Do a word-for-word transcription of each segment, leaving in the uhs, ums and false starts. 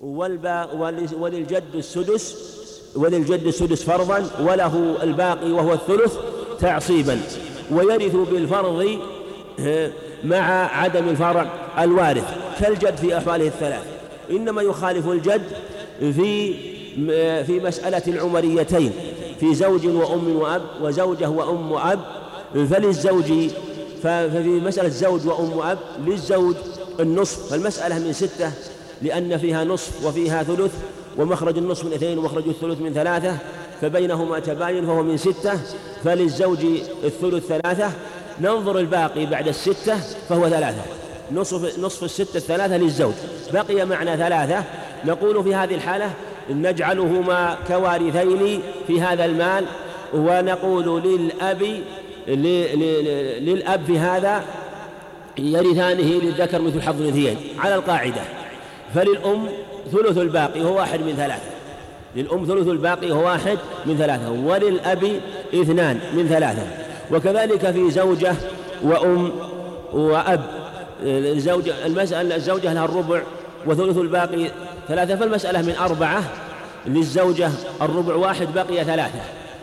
وللجد السدس وللجد السدس فرضا، وله الباقي وهو الثلث تعصيبا، ويرث بالفرض مع عدم الفرع الوارث كالجد في أحواله الثلاث. إنما يخالف الجد في في مسألة العمريتين، في زوج وأم وأب وزوجة وأم وأب. فللزوج ففي مسألة زوج وأم وأب للزوج النصف، فالمسألة من ستة لأن فيها نصف وفيها ثلث، ومخرج النصف من اثنين ومخرج الثلث من ثلاثة، فبينهما تباين فهو من ستة، فللزوج الثلث ثلاثة. ننظر الباقي بعد الستة فهو ثلاثة، نصف, نصف الستة الثلاثة للزوج، بقي معنا ثلاثة. نقول في هذه الحالة نجعلهما كوارثين في هذا المال، ونقول للأب للأب في هذا يرثانه للذكر مثل حظ الأنثيين على القاعدة. فللأم ثلث الباقي هو واحد من ثلاثة، للأم ثلث الباقي هو واحد من ثلاثة، وللأب اثنان من ثلاثة. وكذلك في زوجة وأم وأب، الزوجة المسألة الزوجة لها الربع وثلث الباقي ثلاثة، فالمسألة من أربعة، للزوجة الربع واحد بقي ثلاثة،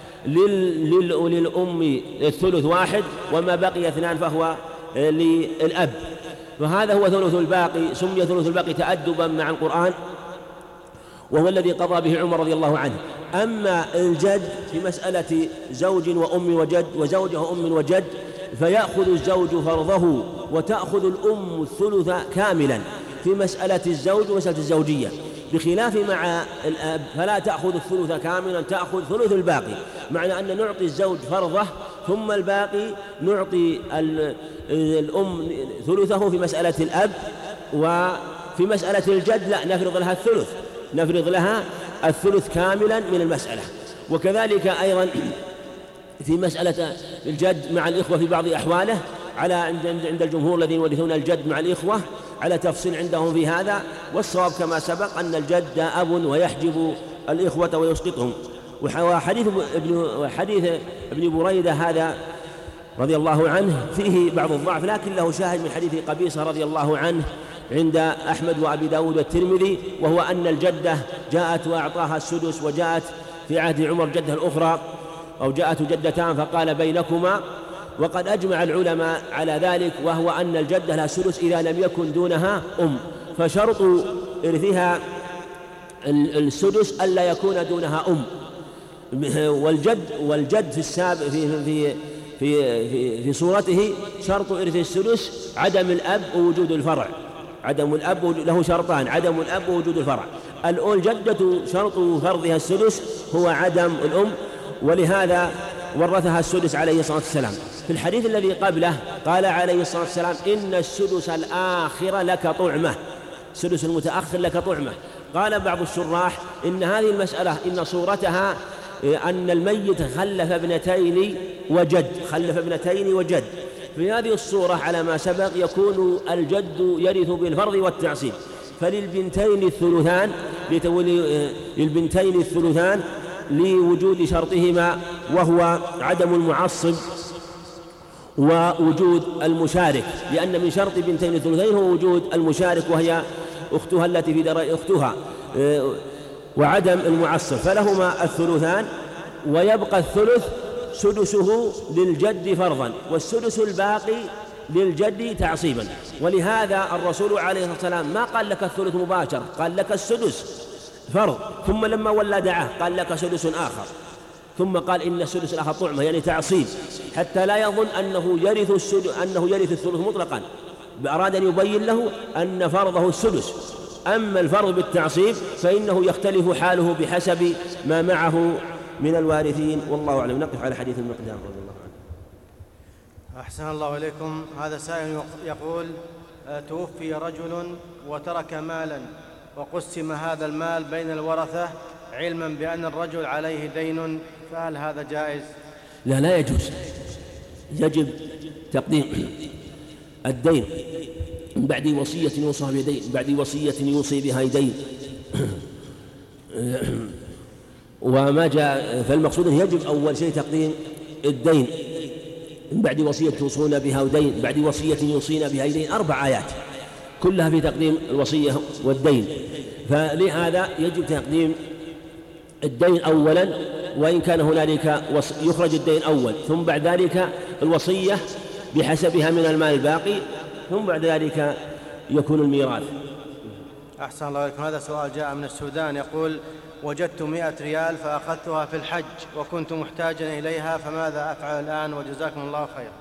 للأم الثلث واحد وما بقي اثنان فهو للأب. وهذا هو ثلث الباقي، سمي ثلث الباقي تأدبا مع القرآن، وهو الذي قضى به عمر رضي الله عنه. أما الجد في مسألة زوج وأم وجد وزوجة وأم وجد فيأخذ الزوج فرضه وتأخذ الأم الثلث كاملا في مسألة الزوج ومسألة الزوجية، بخلاف مع الأب فلا تأخذ الثلث كاملا، تأخذ ثلث الباقي، معنى أن نعطي الزوج فرضه ثم الباقي نعطي الأم ثلثه في مسألة الأب. وفي مسألة الجد لا، نفرض لها الثلث، نفرض لها الثلث كاملا من المسألة. وكذلك أيضا في مسألة الجد مع الإخوة في بعض أحواله على عند الجمهور الذين يورثون الجد مع الإخوة على تفصيل عندهم في هذا، والصواب كما سبق أن الجد أب ويحجب الإخوة ويسقطهم. وحديث ابن حديث ابن بريدة هذا رضي الله عنه فيه بعض الضعف، لكن له شاهد من حديث قبيصة رضي الله عنه عند أحمد وأبي داود والترمذي، وهو أن الجدة جاءت وأعطاها السدس، وجاءت في عهد عمر جدة الأخرى أو جاءت جدتان فقال بينكما. وقد أجمع العلماء على ذلك، وهو أن الجدة لها السدس إذا لم يكن دونها أم، فشرط إرثها السدس ألا يكون دونها أم. والجد والجد في السابق في في في في, في صورته شرط إرث السدس عدم الأب ووجود الفرع، عدم الأب له شرطان، عدم الأب ووجود الفرع. الجدة شرط فرضها السدس هو عدم الأم، ولهذا ورثها السدس عليه الصلاة والسلام. في الحديث الذي قبله قال عليه الصلاة والسلام إن السدس الآخر لك طعمة، السدس المتأخر لك طعمة. قال بعض الشراح إن هذه المسألة إن صورتها أن الميت خلف ابنتين وجد، خلف ابنتين وجد. في هذه الصورة على ما سبق يكون الجد يرث بالفرض والتعصيب، فللبنتين الثلثان للبنتين الثلثان لوجود شرطهما وهو عدم المعصب ووجود المشارك، لأن من شرط بنتين الثلثين هو وجود المشارك وهي أختها التي في درجة أختها وعدم المعصب، فلهما الثلثان، ويبقى الثلث سدسه للجد فرضا والسدس الباقي للجد تعصيبا. ولهذا الرسول عليه الصلاة والسلام ما قال لك الثلث مباشر، قال لك السدس فرض، ثم لما ولى دعاه قال لك سدس آخر، ثم قال إن السدس الآخر طعمة يعني تعصيب، حتى لا يظن أنه يرث السدس أنه يرث الثلث مطلقا، أراد أن يبين له أن فرضه السدس. أما الفرض بالتعصيب فإنه يختلف حاله بحسب ما معه من الوارثين، والله أعلم. نقف على حديث المقدام رضي الله عنه. أحسن الله إليكم. هذا سائل يقول توفي رجل وترك مالا وقسم هذا المال بين الورثة علما بأن الرجل عليه دين، فهل هذا جائز؟ لا لا يجوز، يجب تقديم الدين بعد وصية يوصى بيدين، بعد وصية يوصي بها يدين. وما جاء فالمقصود يجب أول شيء تقديم الدين بعد وصية توصون بها ودين، بعد وصية يوصين بها يدين، أربع آيات كلها في تقديم الوصية والدين. فلهذا يجب تقديم الدين أولا، وإن كان هنالك يخرج الدين أول، ثم بعد ذلك الوصية بحسبها من المال الباقي، ثم بعد ذلك يكون الميراث. أحسن الله إليكم. هذا سؤال جاء من السودان يقول: وجدت مئة ريال فأخذتها في الحج وكنت محتاجا إليها، فماذا أفعل الآن؟ وجزاكم الله خير.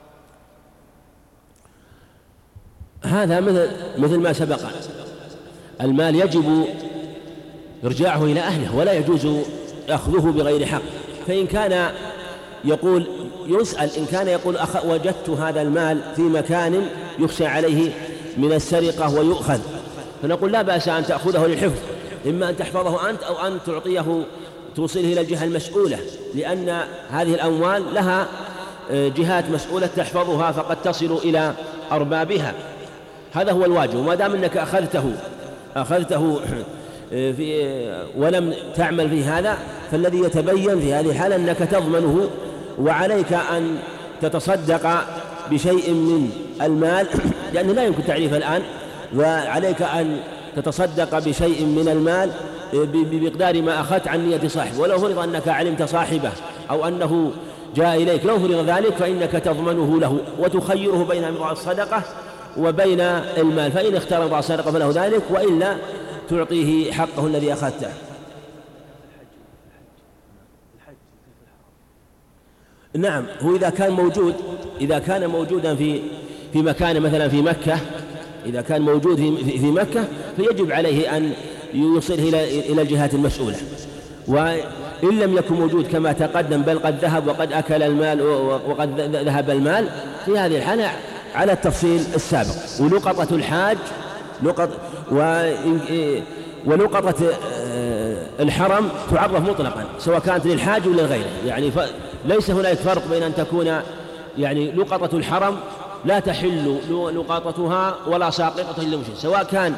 هذا مثل مثل ما سبق، المال يجب إرجاعه إلى أهله ولا يجوز أخذه بغير حق. فإن كان يقول يسأل إن كان يقول أخ وجدت هذا المال في مكان يخشى عليه من السرقة ويؤخذ، فنقول لا بأس أن تأخذه للحفظ، إما أن تحفظه أنت أو أن تعطيه توصله إلى الجهة المسؤولة، لأن هذه الأموال لها جهات مسؤولة تحفظها فقد تصل إلى أربابها. هذا هو الواجب. وما دام أنك أخذته أخذته في ولم تعمل في هذا، فالذي يتبين في هذه الحالة أنك تضمنه، وعليك أن تتصدق بشيء من المال، لأنه لا يمكن تعريفه الآن، وعليك أن تتصدق بشيء من المال بمقدار ما أخذت عن نية صاحبه، ولو فرض أنك علمت صاحبه أو أنه جاء إليك، لو فرض ذلك فإنك تضمنه له وتخيره بين إعطاء الصدقة وبين المال، فإن اختار إعطاء الصدقة فله ذلك، وإلا تعطيه حقه الذي أخذته. نعم، هو إذا كان موجود إذا كان موجودا في في مكان مثلا في مكة، إذا كان موجود في في مكة فيجب عليه أن يوصله إلى إلى الجهات المسؤولة. وإن لم يكن موجود كما تقدم بل قد ذهب وقد أكل المال وقد ذهب المال، في هذه الحالة على التفصيل السابق. ولقطة الحاج لقط ولقطة الحرم تعرف مطلقا سواء كانت للحاج ولا لغيره، يعني ليس هناك فرق بين أن تكون يعني لقطة الحرم لا تحل لقطتها ولا ساقطة للمشرك، سواء كان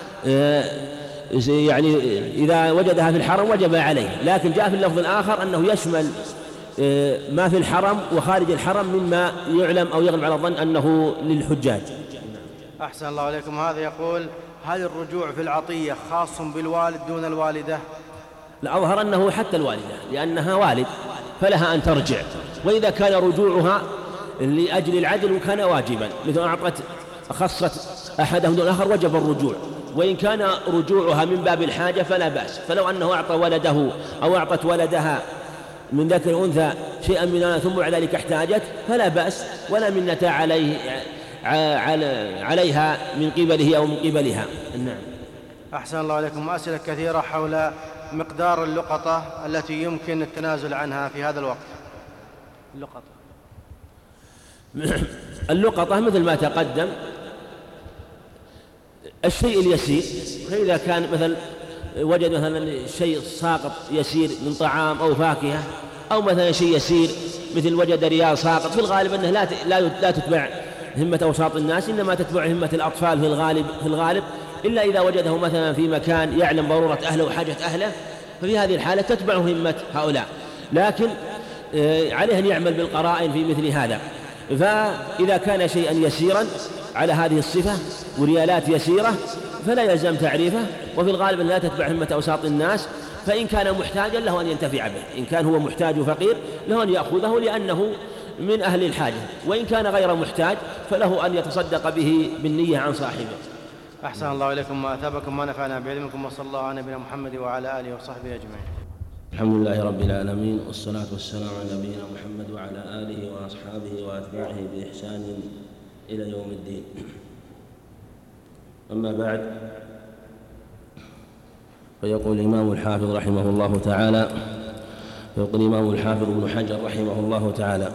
يعني إذا وجدها في الحرم وجب عليه، لكن جاء في اللفظ الآخر أنه يشمل ما في الحرم وخارج الحرم مما يعلم أو يغلب على الظن أنه للحجاج. أحسن الله عليكم. هذا يقول: هل الرجوع في العطية خاص بالوالد دون الوالدة؟ الأظهر أنه حتى الوالدة، لأنها والد فلها أن ترجع، وإذا كان رجوعها لأجل العدل وكان واجبا، مثل أعطت خصت أحدهم دون الآخر وجب الرجوع، وإن كان رجوعها من باب الحاجة فلا بأس. فلو أنه أعطى ولده أو أعطت ولدها من ذكر أنثى شيئا من ثم بعد ذلك احتاجت فلا بأس، ولا منة عليه عليها من قبله أو من قبلها. نعم. أحسن الله عليكم. أسئلة كثيرة حول مقدار اللقطة التي يمكن التنازل عنها في هذا الوقت. اللقطة اللقطة مثل ما تقدم الشيء اليسير، فإذا كان مثلا وجد مثلا شيء ساقط يسير من طعام أو فاكهة، أو مثلا شيء يسير مثل وجد ريال ساقط، في الغالب أنه لا لا تتبع همة أوساط الناس، إنما تتبع همة الأطفال في الغالب في الغالب إلا إذا وجده مثلا في مكان يعلم ضرورة أهله وحاجة أهله، ففي هذه الحالة تتبع همة هؤلاء، لكن عليه أن يعمل بالقرائن في مثل هذا. فإذا كان شيئا يسيرا على هذه الصفة وريالات يسيرة فلا يلزم تعريفه، وفي الغالب لا تتبع همة أوساط الناس. فإن كان محتاجا له أن ينتفع به، إن كان هو محتاج وفقير له أن يأخذه لأنه من أهل الحاجة، وإن كان غير محتاج فله أن يتصدق به بالنية عن صاحبه. أحسن الله إليكم وأثابكم ونفعنا بعلمكم، وصلى الله على نبينا محمد وعلى آله وصحبه أجمعين. الحمد لله رب العالمين، والصلاة والسلام على نبينا محمد وعلى آله وأصحابه وأتباعه بإحسان إلى يوم الدين. أما بعد، فيقول الإمام الحافظ رحمه الله تعالى يقول الإمام الحافظ ابن حجر رحمه الله تعالى: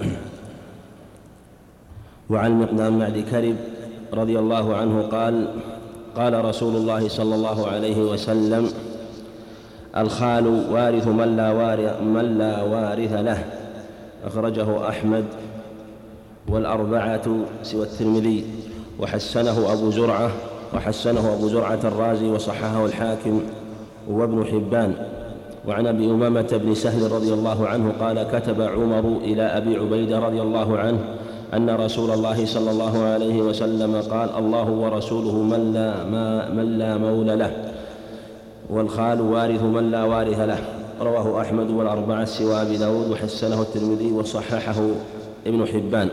وعن مقدام معد كرب رضي الله عنه قال: قال رسول الله صلى الله عليه وسلم: الخال وارث من لا وارث, من لا وارث له. أخرجه أحمد والأربعة سوى الترمذي، وحسنه أبو زرعة وحسنه أبو زرعة الرازي، وصححه الحاكم وابن حبان. وعن أبي أمامة بن سهل رضي الله عنه قال: كتب عمر إلى أبي عبيدة رضي الله عنه أن رسول الله صلى الله عليه وسلم قال: الله ورسوله من لا, ما من لا مولى له. والخال وارث من لا وارث له. رواه أحمد والأربعة سوى أبي داود، وحسنه الترمذي وصححه ابن حبان.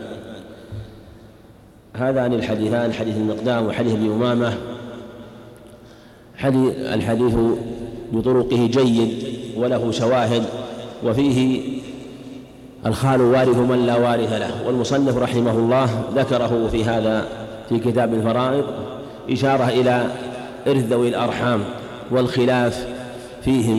هذان الحديثان، حديث المقدام وحديث ابن أمامة، الحديث بطرقه جيد وله شواهد، وفيه الخال وارث من لا وارث له. والمصنف رحمه الله ذكره في هذا في كتاب الفرائض إشارة إلى إرث ذوي الأرحام والخلاف فيهم.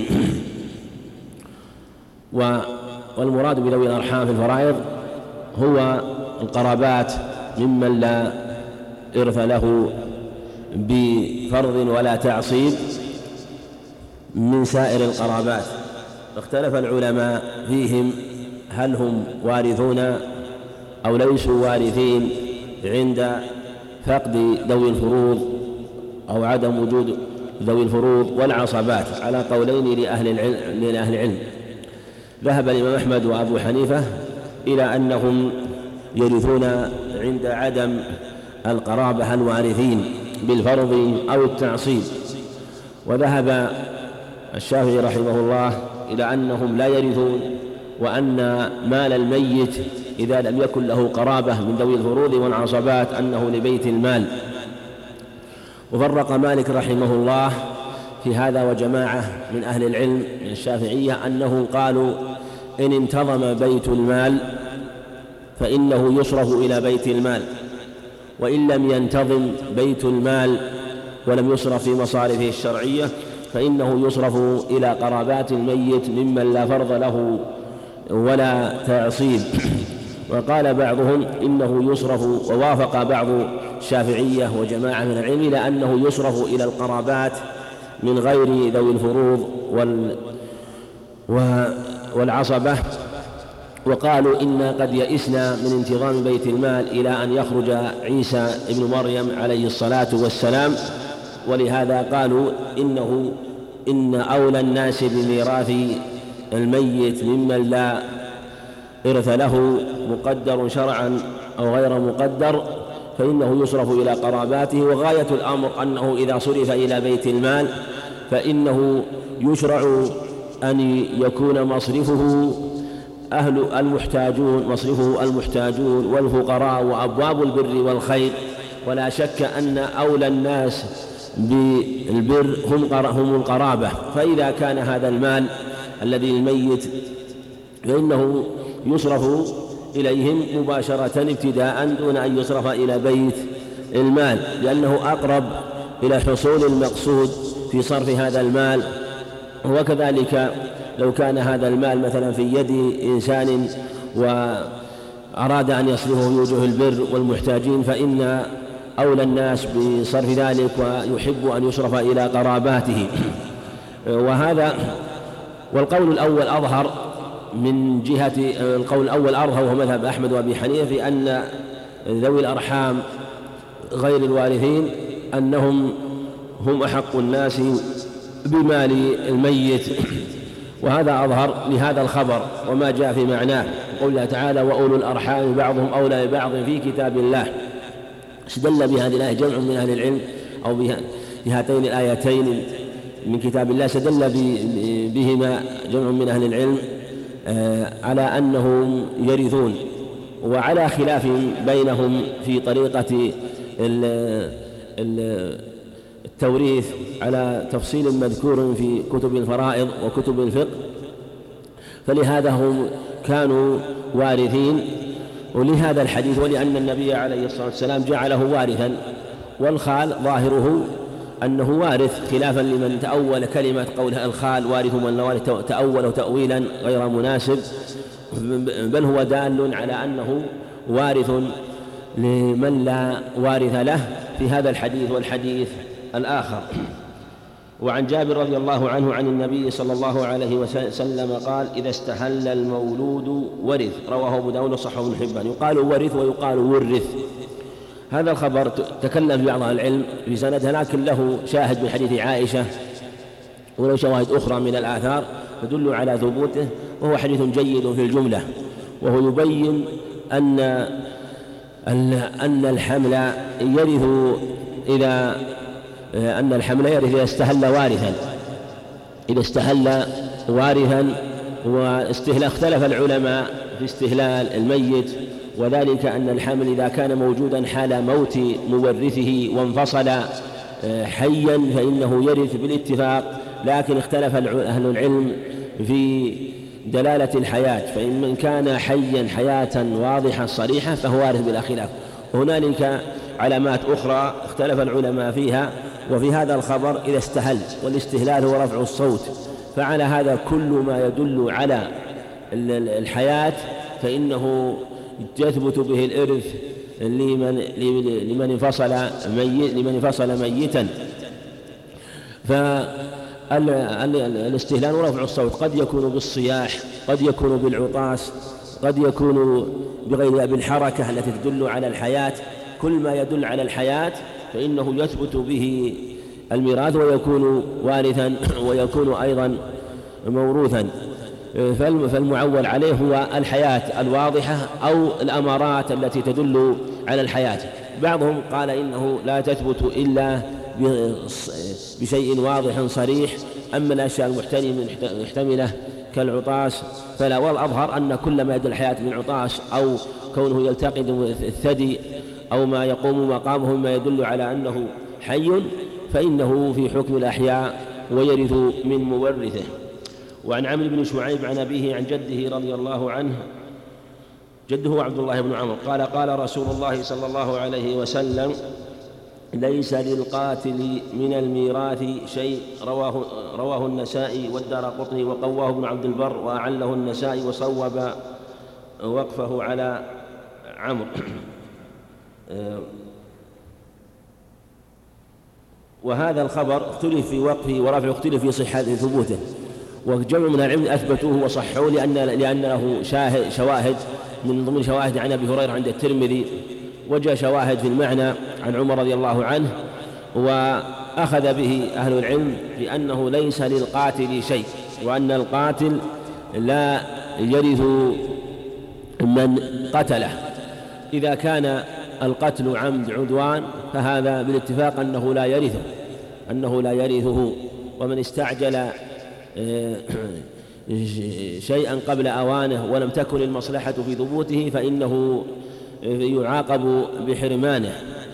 والمراد بذوي الأرحام في الفرائض هو القرابات ممن لا إرث له بفرض ولا تعصيب من سائر القرابات. اختلف العلماء فيهم هل هم وارثون أو ليسوا وارثين عند فقد ذوي الفروض أو عدم وجود ذوي الفروض والعصبات، على قولين لأهل العلم, لأهل العلم. ذهب الإمام أحمد وأبو حنيفة إلى أنهم يرثون عند عدم القرابة الوارثين بالفرض أو التعصيب، وذهب الشافعي رحمه الله إلى أنهم لا يرثون، وأن مال الميت إذا لم يكن له قرابة من ذوي الفروض والعصبات أنه لبيت المال. وفرق مالك رحمه الله في هذا وجماعة من أهل العلم من الشافعية أنهم قالوا إن انتظم بيت المال فإنه يصرف إلى بيت المال، وإن لم ينتظم بيت المال ولم يصرف في مصارفه الشرعية فإنه يصرف إلى قرابات الميت ممن لا فرض له ولا تعصيب. وقال بعضهم إنه يصرف، ووافق بعض الشافعية وجماعة من العلم إلى أنه يصرف إلى القرابات من غير ذوي الفروض وال والعصبة. وقالوا إنا قد يئسنا من انتظام بيت المال إلى أن يخرج عيسى ابن مريم عليه الصلاة والسلام، ولهذا قالوا إنه إن أولى الناس بميراث الميت ممن لا إرث له مقدر شرعا أو غير مقدر فإنه يصرف إلى قراباته. وغاية الأمر أنه إذا صرف إلى بيت المال فإنه يشرع أن يكون مصرفه أهل المحتاجون مصرفه المحتاجون والفقراء وأبواب البر والخير. ولا شك أن أولى الناس بالبر هم القرابة، فإذا كان هذا المال الذي الميت فإنه يصرف إليهم مباشرة ابتداء دون أن يصرف إلى بيت المال، لأنه أقرب إلى حصول المقصود في صرف هذا المال. وكذلك لو كان هذا المال مثلا في يد إنسان وأراد أن يصرفه في وجوه البر والمحتاجين فإن أولى الناس بصرف ذلك ويحب أن يصرف إلى قراباته. وهذا والقول الأول أظهر من جهة القول الأول أظهر وهو مذهب أحمد وأبي حنيفة في أن ذوي الأرحام غير الوارثين أنهم هم أحق الناس بمال الميت، وهذا أظهر لهذا الخبر وما جاء في معناه. قوله تعالى وأولو الأرحام بعضهم أولى ببعض في كتاب الله. استدل بهذه الآية جمع من أهل العلم أو بهاتين الآيتين من كتاب الله، استدل بهما جمع من أهل العلم على أنهم يرثون، وعلى خلاف بينهم في طريقة التوريث على تفصيل مذكور في كتب الفرائض وكتب الفقه، فلهذا هم كانوا وارثين ولهذا الحديث، ولأن النبي عليه الصلاة والسلام جعله وارثا. والخال ظاهره أنه وارث خلافا لمن تأول كلمة قولها الخال وارث من لا وارث تأول تأويلا غير مناسب، بل هو دال على أنه وارث لمن لا وارث له في هذا الحديث والحديث الآخر. وعن جابر رضي الله عنه عن النبي صلى الله عليه وسلم قال إذا استحل المولود ورث. رواه أبو داود وصححه ابن حبان. يقال ورث ويقال ورث. هذا الخبر تكلم بعض العلم في سنده، لكن له شاهد من حديث عائشة وله شواهد أخرى من الآثار تدل على ثبوته، وهو حديث جيد في الجملة، وهو يبين أن أن الحمل يرث إذا أن الحمل يرث إذا استهل وارثا، إذا استهل وارثا. واستهلال اختلف العلماء في استهلال الميت، وذلك أن الحمل إذا كان موجودا حال موت مورثه وانفصل حيا فإنه يرث بالاتفاق، لكن اختلف أهل العلم في دلالة الحياة، فإن من كان حيا حياة واضحة صريحة فهو وارث بلا خلاف. هنالك علامات أخرى اختلف العلماء فيها. وفي هذا الخبر إذا استهل، والاستهلال هو رفع الصوت، فعلى هذا كل ما يدل على الحياة فإنه يثبت به الإرث لمن لمن انفصل ميت لمن انفصل ميتا. فالاستهلال ورفع الصوت قد يكون بالصياح، قد يكون بالعطاس، قد يكون بغير بالحركة التي تدل على الحياة. كل ما يدل على الحياة فإنه يثبت به الميراث ويكون وارثا ويكون أيضا موروثا. فالمعول عليه هو الحياة الواضحة أو الأمارات التي تدل على الحياة. بعضهم قال إنه لا تثبت إلا بشيء واضح صريح، أما الأشياء المحتملة كالعطاس فلا. والأظهر أن كل ما يدل الحياة من عطاس أو كونه يلتقط الثدي أو ما يقوم مقامه ما يدل على أنه حي فإنه في حكم الأحياء ويرث من مورثه. وعن عمرو بن شعيب عن أبيه عن جده رضي الله عنه، جده عبد الله بن عمرو قال قال رسول الله صلى الله عليه وسلم: ليس للقاتل من الميراث شيء. رواه, رواه النسائي والدارقطني وقواه ابن عبد البر وأعله النسائي وصوب وقفه على عمرو. وهذا الخبر اختلف في وقفه ورفعه، اختلف في صحة ثبوته، وجمع من العلم أثبتوه وصحوه لأن لأن له شاهد شواهد من ضمن شواهد عن أبي هريرة عند الترمذي، وجاء شواهد في المعنى عن عمر رضي الله عنه. وأخذ به أهل العلم بأنه ليس للقاتل شيء، وأن القاتل لا يرث من قتله. إذا كان القتل عمد عدوان فهذا بالاتفاق أنه لا يرثه أنه لا يرثه ومن استعجل شيئا قبل أوانه ولم تكن المصلحة في ثبوته فإنه يعاقب بحرمانه.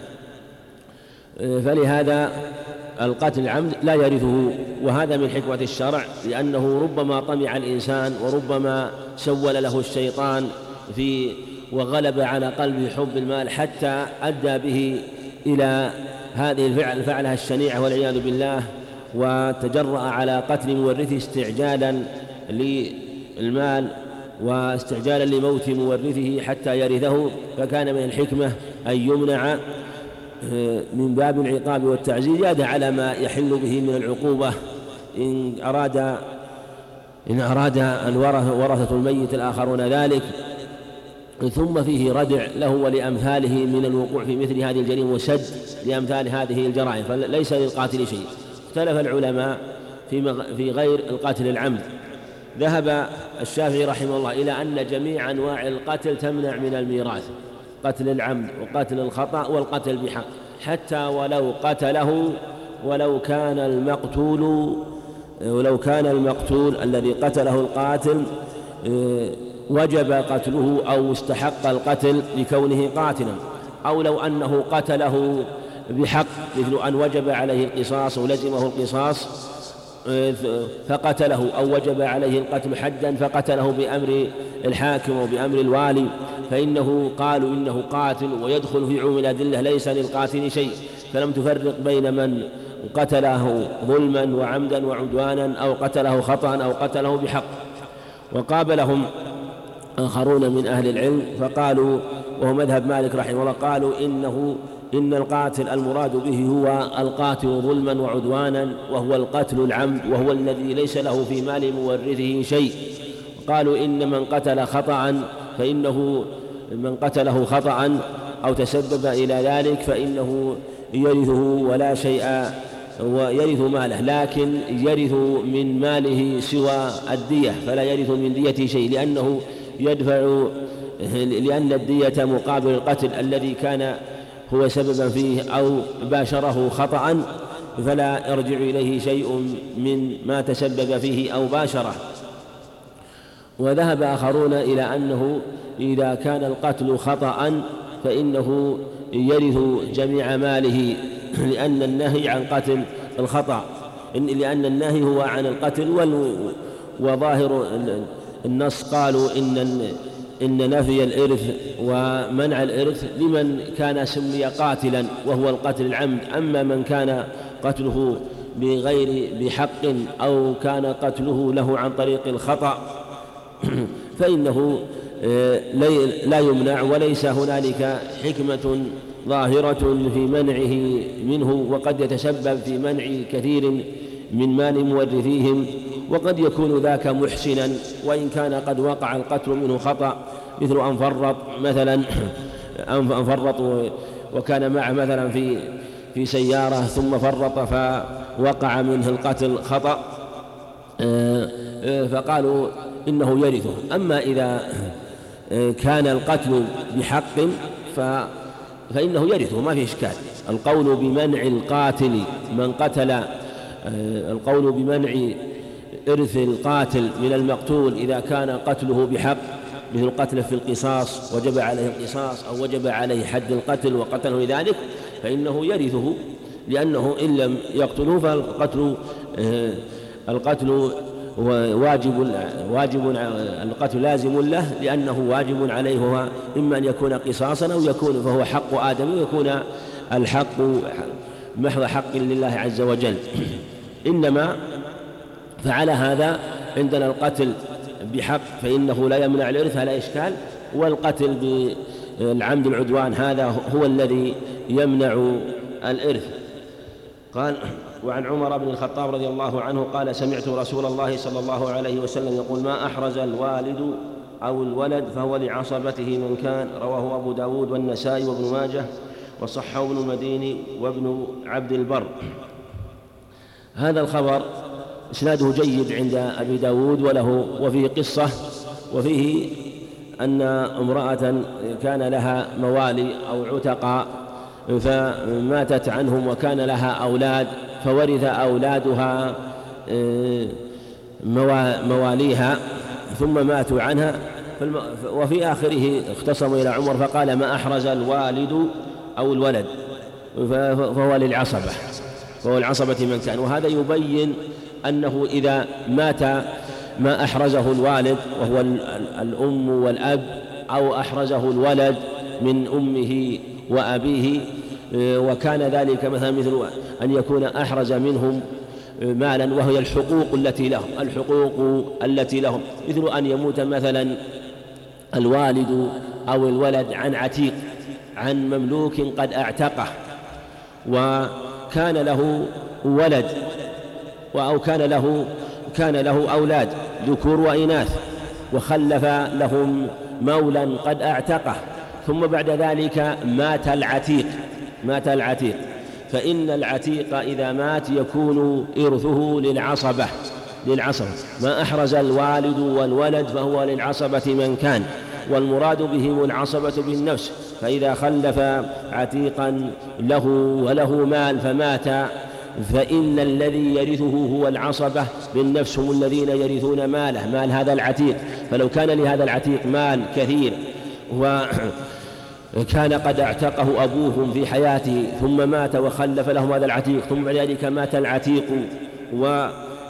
فلهذا القتل العمد لا يرثه، وهذا من حكمة الشرع، لأنه ربما طمع الإنسان وربما سول له الشيطان في وغلب على قلبه حب المال حتى أدى به إلى هذه الفعل الفعلة الشنيعة والعياذ بالله، وتجرأ على قتل مورثه استعجالا للمال واستعجالا لموت مورثه حتى يرثه. فكان من الحكمة أن يمنع من باب العقاب والتعزير زيادة على ما يحل به من العقوبة إن أراد إن أراد ورثة الميت الآخرون ذلك. ثم فيه ردع له ولأمثاله من الوقوع في مثل هذه الجريمة وسد لأمثال هذه الجرائم، فليس للقاتل شيء. اختلف العلماء في في غير القتل العمد. ذهب الشافعي رحمه الله إلى أن جميع أنواع القتل تمنع من الميراث، قتل العمد وقتل الخطأ والقتل بحق، حتى ولو قتله ولو كان المقتول ولو كان المقتول الذي قتله القاتل وجب قتله أو استحق القتل لكونه قاتلا، أو لو أنه قتله بحق مثل أن وجب عليه القصاص ولزمه القصاص فقتله، أو وجب عليه القتل حدا فقتله بأمر الحاكم وبأمر الوالي، فإنه قالوا إنه قاتل ويدخل في عموم الأدلة ليس للقاتل شيء. فلم تفرق بين من قتله ظلما وعمدا وعدوانا أو قتله خطأ أو قتله بحق. وقابلهم آخرون من أهل العلم فقالوا، وهو مذهب مالك رحمه الله، قالوا إنه إن القاتل المراد به هو القاتل ظلما وعدوانا، وهو القتل العمد، وهو الذي ليس له في مال مورثه شيء. قالوا إن من قتل خطأ فإنه من قتله خطأ أو تسبب إلى ذلك فإنه يرثه ولا شيء ويرث ماله، لكن يرث من ماله سوى الدية، فلا يرث من ديته شيء، لأنه يدفع لأن الدية مقابل القتل الذي كان هو سببا فيه أو باشره خطأ، فلا يرجع إليه شيء من ما تسبب فيه أو باشره. وذهب آخرون إلى أنه إذا كان القتل خطأ فإنه يرث جميع ماله، لأن النهي عن قتل الخطأ، لأن النهي هو عن القتل، وظاهر النص قالوا إن إن نفي الإرث ومنع الإرث لمن كان سمي قاتلا وهو القتل العمد. أما من كان قتله بغير بحق أو كان قتله له عن طريق الخطأ فإنه لا يمنع، وليس هنالك حكمة ظاهرة في منعه منه، وقد يتسبب في منع كثير من مال مورثيهم، وقد يكون ذاك محسنا وإن كان قد وقع القتل منه خطأ، مثل أن فرط مثلا أن فرط وكان معه مثلا في في سيارة ثم فرط فوقع منه القتل خطأ فقالوا إنه يرثه. أما إذا كان القتل بحق فإنه يرثه ما في إشكال. القول بمنع القاتل من قتل القول بمنع إرث القاتل من المقتول إذا كان قتله بحق، مثل قتله في القصاص وجب عليه القصاص أو وجب عليه حد القتل وقتله لذلك، فإنه يرثه، لأنه إن لم يقتله فالقتل القتل واجب واجب القتل لازم له، لأنه واجب عليه، هو إما أن يكون قصاصا أو يكون فهو حق آدم ويكون الحق محض حق لله عز وجل. إنما فعلى هذا عندنا القتل بحق فإنه لا يمنع الإرث لا إشكال، والقتل بالعمد العدوان هذا هو الذي يمنع الإرث. قال: وعن عمر بن الخطاب رضي الله عنه قال: سمعت رسول الله صلى الله عليه وسلم يقول: ما أحرز الوالد أو الولد فهو لعصبته من كان. رواه أبو داود والنسائي وابن ماجه وصححه ابن المديني وابن عبد البر. هذا الخبر إسناده جيد عند أبي داود وله وفيه قصة، وفيه أن امرأة كان لها موالي أو عتقاء فماتت عنهم وكان لها أولاد، فورث أولادها مواليها ثم ماتوا عنها، وفي آخره اختصموا إلى عمر فقال: ما أحرز الوالد أو الولد فهو للعصبة فهو العصبة من كان. وهذا يبين أنه إذا مات ما أحرزه الوالد وهو الأم والأب، أو أحرزه الولد من أمه وأبيه، وكان ذلك مثلا مثل أن يكون أحرز منهم مالا وهي الحقوق التي لهم الحقوق التي لهم مثل أن يموت مثلا الوالد أو الولد عن عتيق، عن مملوك قد أعتقه وكان له ولد أو كان له كان له أولاد ذكور وإناث، وخلف لهم مولا قد أعتقه، ثم بعد ذلك مات العتيق مات العتيق فإن العتيق إذا مات يكون إرثه للعصبة للعصبة ما أحرز الوالد والولد فهو للعصبة من كان، والمراد بهم العصبة بالنفس. فإذا خلف عتيقا له وله مال فمات فإن الذي يرثه هو العصبة بالنفس، هم الذين يرثون ماله مال هذا العتيق. فلو كان لهذا العتيق مال كثير وكان قد اعتقه أبوهم في حياته ثم مات وخلف لهم هذا العتيق، ثم بعد ذلك مات العتيق و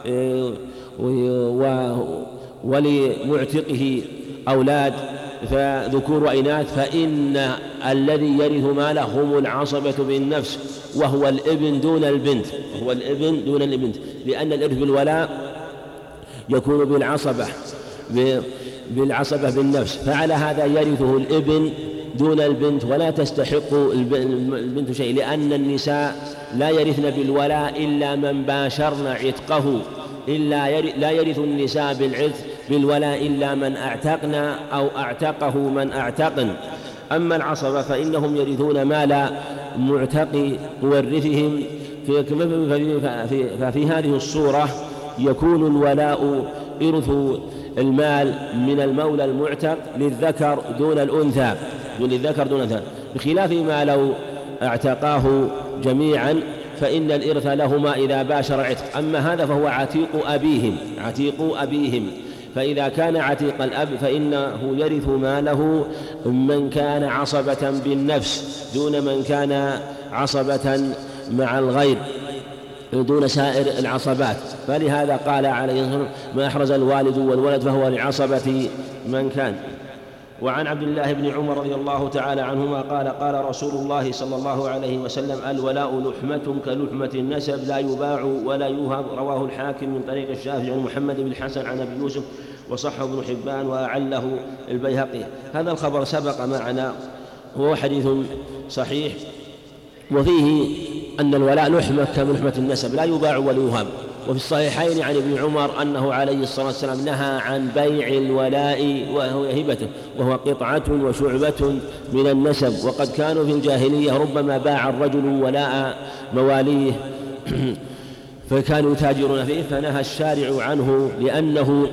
و ولمعتقه أولاد فذكور وإناث، فإن الذي يرث ماله هم العصبة بالنفس، وهو الابن دون البنت هو الابن دون البنت لأن الإرث بالولاء يكون بالعصبة بالعصبة بالنفس. فعلى هذا يرثه الابن دون البنت ولا تستحق البنت شيء، لأن النساء لا يرثن بالولاء إلا من باشرن عتقه، إلا لا يرث النساء بالعتق بالولاء إلا من أعتقنا أو أعتقه من أعتقن. أما العصبة فإنهم يرثون مال معتق مورثهم، ففي هذه الصورة يكون الولاء إرث المال من المولى المعتق للذكر دون الأنثى للذكر دون الأنثى، بخلاف ما لو اعتقاه جميعا فإن الإرث لهما إذا باشر العتق. أما هذا فهو عتيق أبيهم عتيق أبيهم فإذا كان عتيق الأب فإنه يرث ماله من كان عصبة بالنفس دون من كان عصبة مع الغير دون سائر العصبات. فلهذا قال عليه الصلاة والسلام ما أحرز الوالد والولد فهو لعصبة من كان. وعن عبد الله بن عمر رضي الله تعالى عنهما قال قال رسول الله صلى الله عليه وسلم الولاء لحمة كلحمة النسب لا يباع ولا يوهب. رواه الحاكم من طريق الشافعي عن محمد بن الحسن عن أبي يوسف وصحه ابن حبان وأعله البيهقي. هذا الخبر سبق معنا وهو حديث صحيح وفيه أن الولاء لحمة كلحمة النسب لا يباع ولا يوهب. وفي الصحيحين عن ابن عمر أنه عليه الصلاة والسلام نهى عن بيع الولاء وهو هبته وهو قطعة وشعبة من النسب. وقد كانوا في الجاهلية ربما باع الرجل ولاء مواليه فكانوا يتاجرون فيه فنهى الشارع عنه لأنه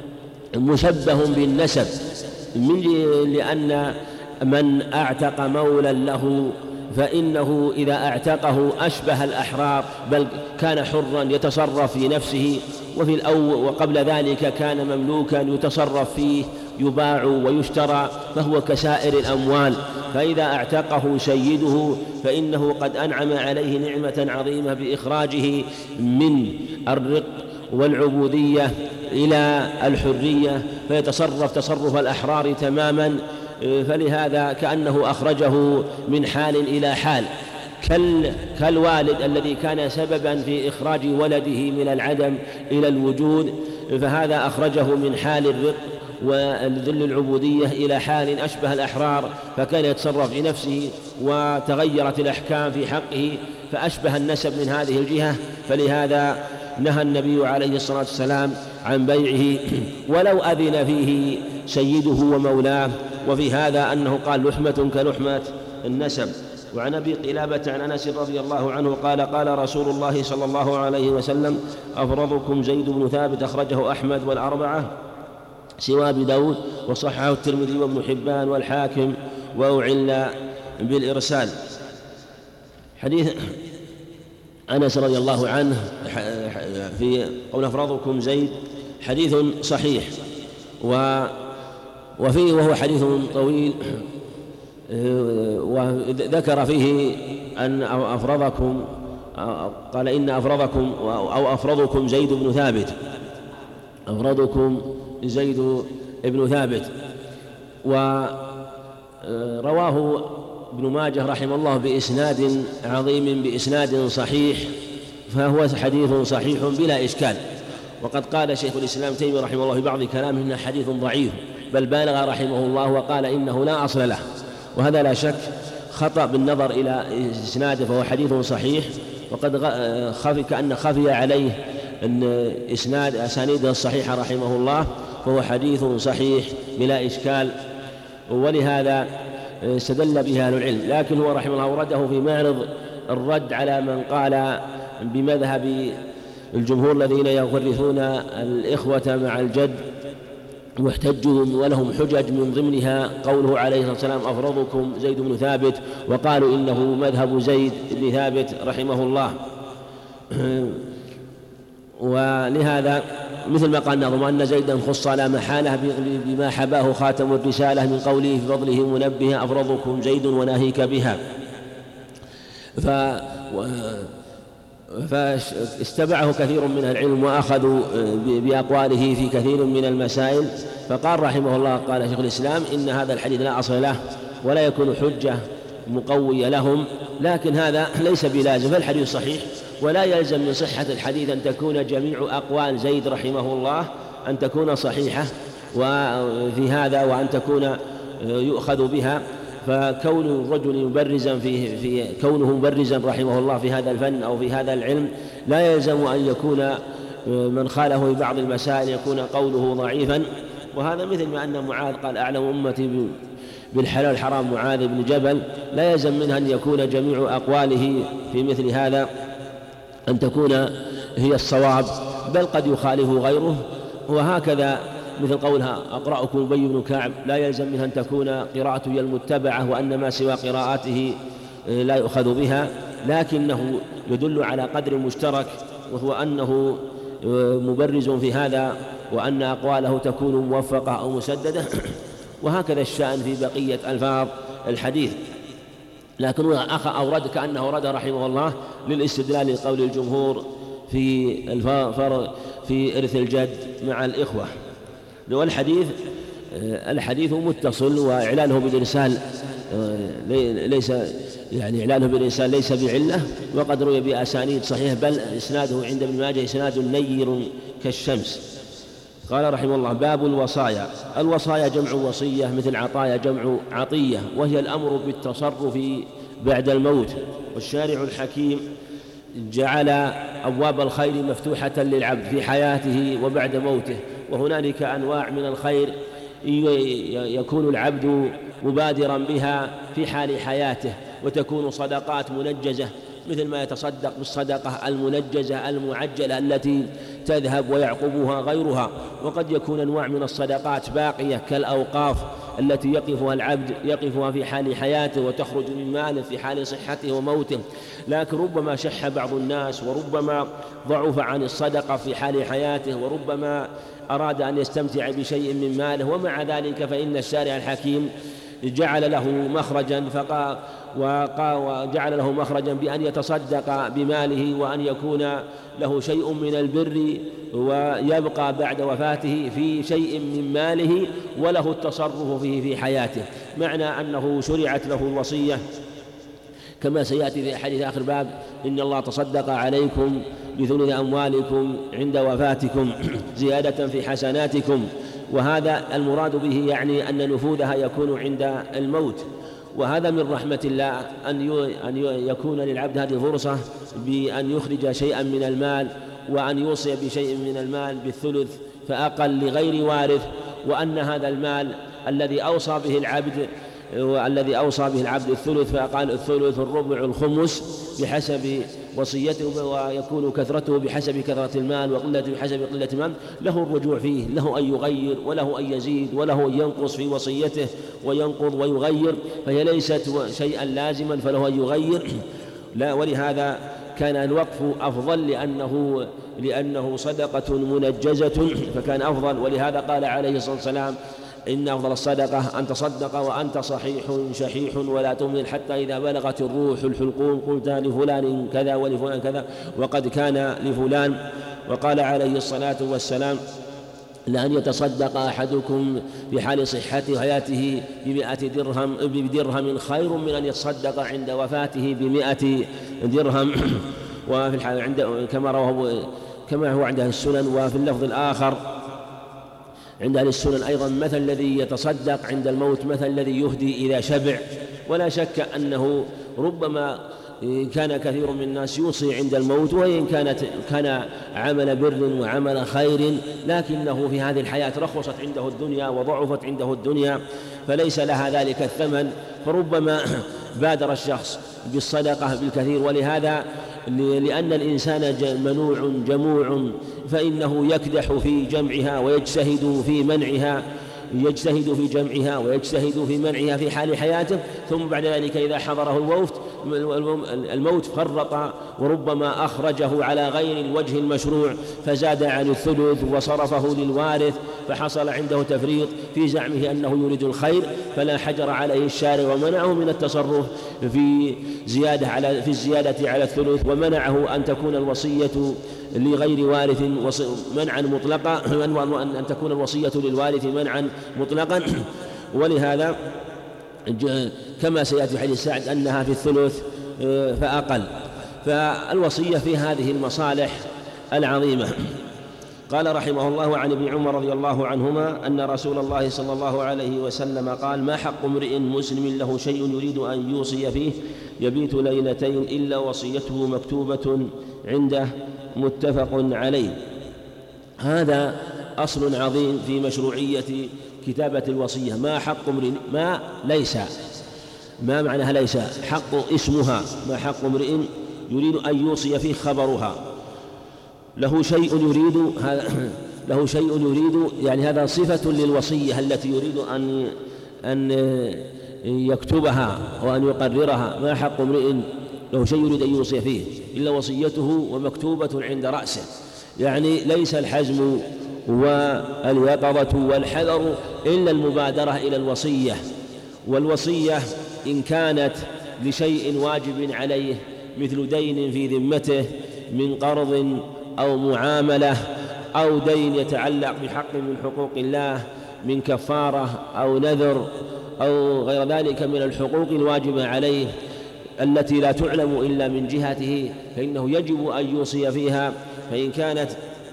مشبه بالنسب من لأن من أعتق مولا له فإنه إذا أعتقه أشبه الأحرار بل كان حرا يتصرف في نفسه وفي الأول وقبل ذلك كان مملوكا يتصرف فيه يباع ويشترى فهو كسائر الأموال. فإذا أعتقه سيده فإنه قد أنعم عليه نعمة عظيمة بإخراجه من الرق والعبودية إلى الحرية فيتصرف تصرف الأحرار تماما. فلهذا كأنه أخرجه من حال إلى حال كالوالد الذي كان سببا في إخراج ولده من العدم إلى الوجود فهذا أخرجه من حال الرق وذل العبودية إلى حال أشبه الأحرار فكان يتصرف في نفسه وتغيرت الأحكام في حقه فأشبه النسب من هذه الجهة. فلهذا نهى النبي عليه الصلاة والسلام عن بيعه ولو أذن فيه سيده ومولاه. وفي هذا أنه قال لحمة كلحمة النسب. وعن أبي قلابة عن أنس رضي الله عنه قال قال رسول الله صلى الله عليه وسلم أفرضكم زيد بن ثابت أخرجه أحمد والأربعة سوى أبي داود وصححه الترمذي وابن حبان والحاكم وأعل بالإرسال. حديث أنس رضي الله عنه في قول أفرضكم زيد حديث صحيح و وفيه وهو حديث طويل وذكر فيه أن أفرضكم قال إن أفرضكم أو أفرضكم زيد بن ثابت أفرضكم زيد بن ثابت. ورواه ابن ماجه رحمه الله بإسناد عظيم بإسناد صحيح فهو حديث صحيح بلا إشكال. وقد قال شيخ الإسلام تيمية رحمه الله في بعض كلامه إنه حديث ضعيف بل بالغ رحمه الله وقال إنه لا أصل له وهذا لا شك خطأ بالنظر إلى إسناده فهو حديث صحيح. وقد خفي كأن خفي عليه أن إسناد أسانيده الصحيحة رحمه الله فهو حديث صحيح بلا إشكال ولهذا استدل به أهل العلم. لكن هو رحمه الله ورده في معرض الرد على من قال بمذهب الجمهور الذين يورثون الإخوة مع الجد واحتجوا ولهم حجج من ضمنها قوله عليه الصلاة والسلام أفرضكم زيد بن ثابت وقالوا إنه مذهب زيد بن ثابت رحمه الله. ولهذا مثل ما قال الناظم أن زيدا خص لا محالة بما حباه خاتم الرسالة من قوله في فضله منبه أفرضكم زيد وناهيك بها. ف فاستبعه كثير من العلم وأخذوا بأقواله في كثير من المسائل. فقال رحمه الله قال شيخ الإسلام إن هذا الحديث لا أصل له ولا يكون حجة مقوية لهم لكن هذا ليس بلازم فالحديث صحيح ولا يلزم من صحة الحديث أن تكون جميع أقوال زيد رحمه الله أن تكون صحيحة وفي هذا وأن تكون يؤخذ بها. فكون الرجل مبرزا في في كونه مبرزا رحمه الله في هذا الفن أو في هذا العلم لا يلزم أن يكون من خاله في بعض المسائل يكون قوله ضعيفا. وهذا مثل ما أن معاذ قال أعلم أمتي بالحلال الحرام معاذ بن جبل لا يلزم منها أن يكون جميع أقواله في مثل هذا أن تكون هي الصواب بل قد يخالف غيره. وهكذا مثل قولها أقرأكم أبي بن كعب لا يلزم منها أن تكون قراءته هي المتبعة وأن ما سوى قراءته لا يؤخذ بها. لكنه يدل على قدر مشترك، وهو أنه مبرز في هذا، وأن أقواله تكون موفقة أو مسددة. وهكذا الشأن في بقية ألفاظ الحديث، لكن أخ أورد كأنه أورد رحمه الله للاستدلال لقول الجمهور في الفرق في إرث الجد مع الإخوة. والحديث الحديث متصل، وإعلانه بالإرسال ليس يعني إعلانه بالإرسال ليس بعلة، وقد روي بأسانيد صحيح، بل إسناده عند ابن ماجه إسناد نير كالشمس. قال رحمه الله: باب الوصايا. الوصايا جمع وصية، مثل عطايا جمع عطية، وهي الأمر بالتصرف بعد الموت. والشارع الحكيم جعل أبواب الخير مفتوحة للعبد في حياته وبعد موته، وهنالك أنواع من الخير يكون العبد مبادرا بها في حال حياته، وتكون صدقات منجزة، مثل ما يتصدق بالصدقة المنجزة المعجلة التي تذهب ويعقبها غيرها. وقد يكون أنواع من الصدقات باقية كالأوقاف التي يقفها العبد يقفها في حال حياته وتخرج من ماله في حال صحته وموته، لكن ربما شح بعض الناس، وربما ضعف عن الصدقة في حال حياته، وربما أراد أن يستمتع بشيء من ماله، ومع ذلك فإن الشارع الحكيم جعل له مخرجا فقال وجعل له مخرجا بأن يتصدق بماله، وأن يكون له شيء من البر ويبقى بعد وفاته في شيء من ماله وله التصرف فيه في حياته، معنى أنه شرعت له الوصية كما سيأتي في حديث آخر باب: إن الله تصدق عليكم بثلث أموالكم عند وفاتكم زيادة في حسناتكم. وهذا المراد به يعني أن نفوذها يكون عند الموت، وهذا من رحمة الله أن يكون للعبد هذه الفرصة بأن يخرج شيئا من المال، وأن يوصي بشيء من المال بالثلث فأقل لغير وارث، وأن هذا المال الذي أوصى به العبد والذي أوصى به العبد الثلث فقال الثلث الربع الخمس بحسب وصيته، ويكون كثرته بحسب كثرة المال وقلته بحسب قلة المال، له الرجوع فيه، له أن يغير وله أن يزيد وله أن ينقص في وصيته وينقض ويغير، فهي ليست شيئا لازما فله أن يغير. لا، ولهذا كان الوقف أفضل لأنه لأنه صدقة منجزة فكان أفضل. ولهذا قال عليه الصلاة والسلام: إن أفضل الصدقة أن تصدق وأنت صحيح شحيح ولا تمهل حتى إذا بلغت الروح الحلقوم قلت لفلان كذا ولفلان كذا وقد كان لفلان. وقال عليه الصلاة والسلام: لأن يتصدق أحدكم في حال صحة حياته بمائة درهم بدرهم خير من أن يتصدق عند وفاته بمائة درهم. وفي الحال عند كما رواه كما هو عند السنن. وفي اللفظ الآخر عند أهل السنن أيضا: مثل الذي يتصدق عند الموت مثل الذي يهدي إذا شبع. ولا شك أنه ربما كان كثير من الناس يوصي عند الموت، وإن كانت كان عمل بر وعمل خير، لكنه في هذه الحياة رخصت عنده الدنيا وضعفت عنده الدنيا فليس لها ذلك الثمن، فربما بادر الشخص بالصدقة بالكثير. ولهذا لأن الإنسان منوع جموع فإنه يكدح في جمعها ويجتهد في منعها يجتهد في جمعها ويجتهد في منعها في حال حياته، ثم بعد ذلك إذا حضره الموت الموت فرط وربما أخرجه على غير الوجه المشروع فزاد عن الثلث وصرفه للوارث، فحصل عنده تفريط في زعمه أنه يريد الخير، فلا حجر عليه الشارع ومنعه من التصرف في زيادة على في الزيادة على الثلث، ومنعه أن تكون الوصية لغير وارث منعا مطلقا، أن تكون الوصية للوارث منعا مطلقا. ولهذا كما سيأتي حديث سعد أنها في الثلث فأقل. فالوصية في هذه المصالح العظيمة. قال رحمه الله: عن ابن عمر رضي الله عنهما أن رسول الله صلى الله عليه وسلم قال: ما حق امرئ مسلم له شيء يريد أن يوصي فيه يبيت ليلتين إلا وصيته مكتوبة عنده، متفق عليه. هذا أصل عظيم في مشروعية كتابة الوصية. ما حق امرئ، ما ليس، ما معناها ليس؟ حق اسمها، ما حق امرئ يريد أن يوصي فيه خبرها، له شيء يريد هذا له شيء يريد يعني هذا صفة للوصية التي يريد أن أن يكتبها وأن يقررها. ما حق امرئ له شيء يريد أن يوصي فيه إلا وصيته ومكتوبة عند رأسه، يعني ليس الحزم واليقظة والحذر إلا المبادرة إلى الوصية. والوصية إن كانت لشيء واجب عليه مثل دين في ذمته من قرض أو معاملة أو دين يتعلق بحق من حقوق الله من كفارة أو نذر أو غير ذلك من الحقوق الواجبة عليه التي لا تعلم إلا من جهته، فإنه يجب أن يوصي فيها، فإن كانت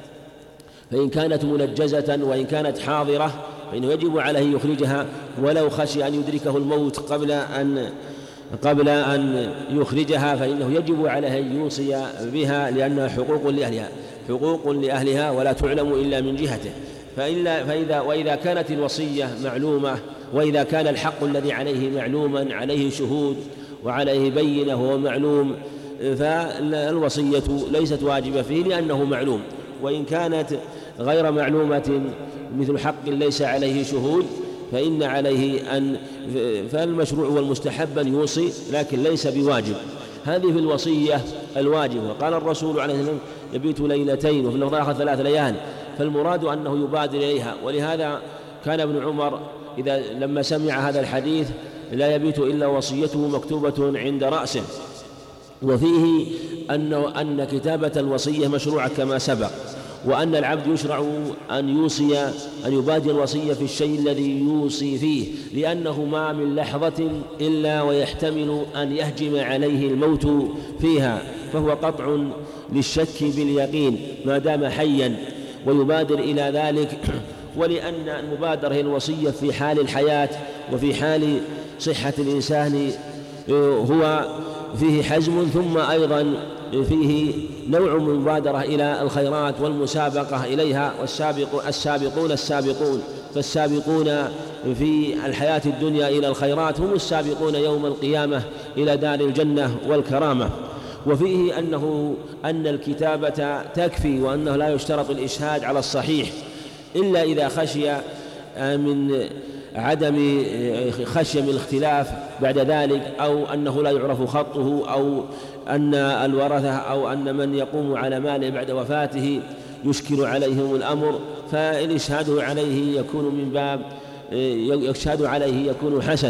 فإن كانت منجزة وإن كانت حاضرة فإنه يجب عليه يخرجها ولو خشي أن يدركه الموت قبل أن قبل أن يخرجها، فإنه يجب عليه أن يوصي بها لأنها حقوق لأهلها حقوق لأهلها ولا تعلم إلا من جهته. فإلا فإذا وإذا كانت الوصية معلومة وإذا كان الحق الذي عليه معلوما عليه شهود وعليه بينة وهو معلوم فالوصية ليست واجبة فيه لأنه معلوم. وإن كانت غير معلومة مثل حق ليس عليه شهود فإن عليه أن فالمشروع والمستحب أن يوصي لكن ليس بواجب. هذه في الوصية الواجب. وقال الرسول عليه الصلاة والسلام يبيت ليلتين وفي اللفظ الآخر ثلاث ليال، فالمراد أنه يبادر إليها. ولهذا كان ابن عمر إذا لما سمع هذا الحديث لا يبيت إلا وصيته مكتوبة عند رأسه. وفيه أنه أن كتابة الوصية مشروعة كما سبق، وأن العبد يشرع أن يوصي أن يبادر الوصية في الشيء الذي يوصي فيه، لأنه ما من لحظة إلا ويحتمل أن يهجم عليه الموت فيها، فهو قطع للشك باليقين ما دام حيا ويبادر إلى ذلك. ولأن المبادرة هي الوصية في حال الحياة وفي حال صحة الإنسان هو فيه حزم، ثم أيضا فيه نوع من المبادرة إلى الخيرات والمسابقة إليها، والسابق السابقون السابقون فالسابقون في الحياة الدنيا إلى الخيرات هم السابقون يوم القيامة إلى دار الجنة والكرامة. وفيه أنه أن الكتابة تكفي، وأنه لا يشترط الإشهاد على الصحيح إلا إذا خشي من عدم خشية من الاختلاف بعد ذلك، أو أنه لا يعرف خطه، أو أن الورثة أو أن من يقوم على ماله بعد وفاته يشكل عليهم الأمر، فالإشهاد عليه يكون من باب يشهد عليه يكون حسن.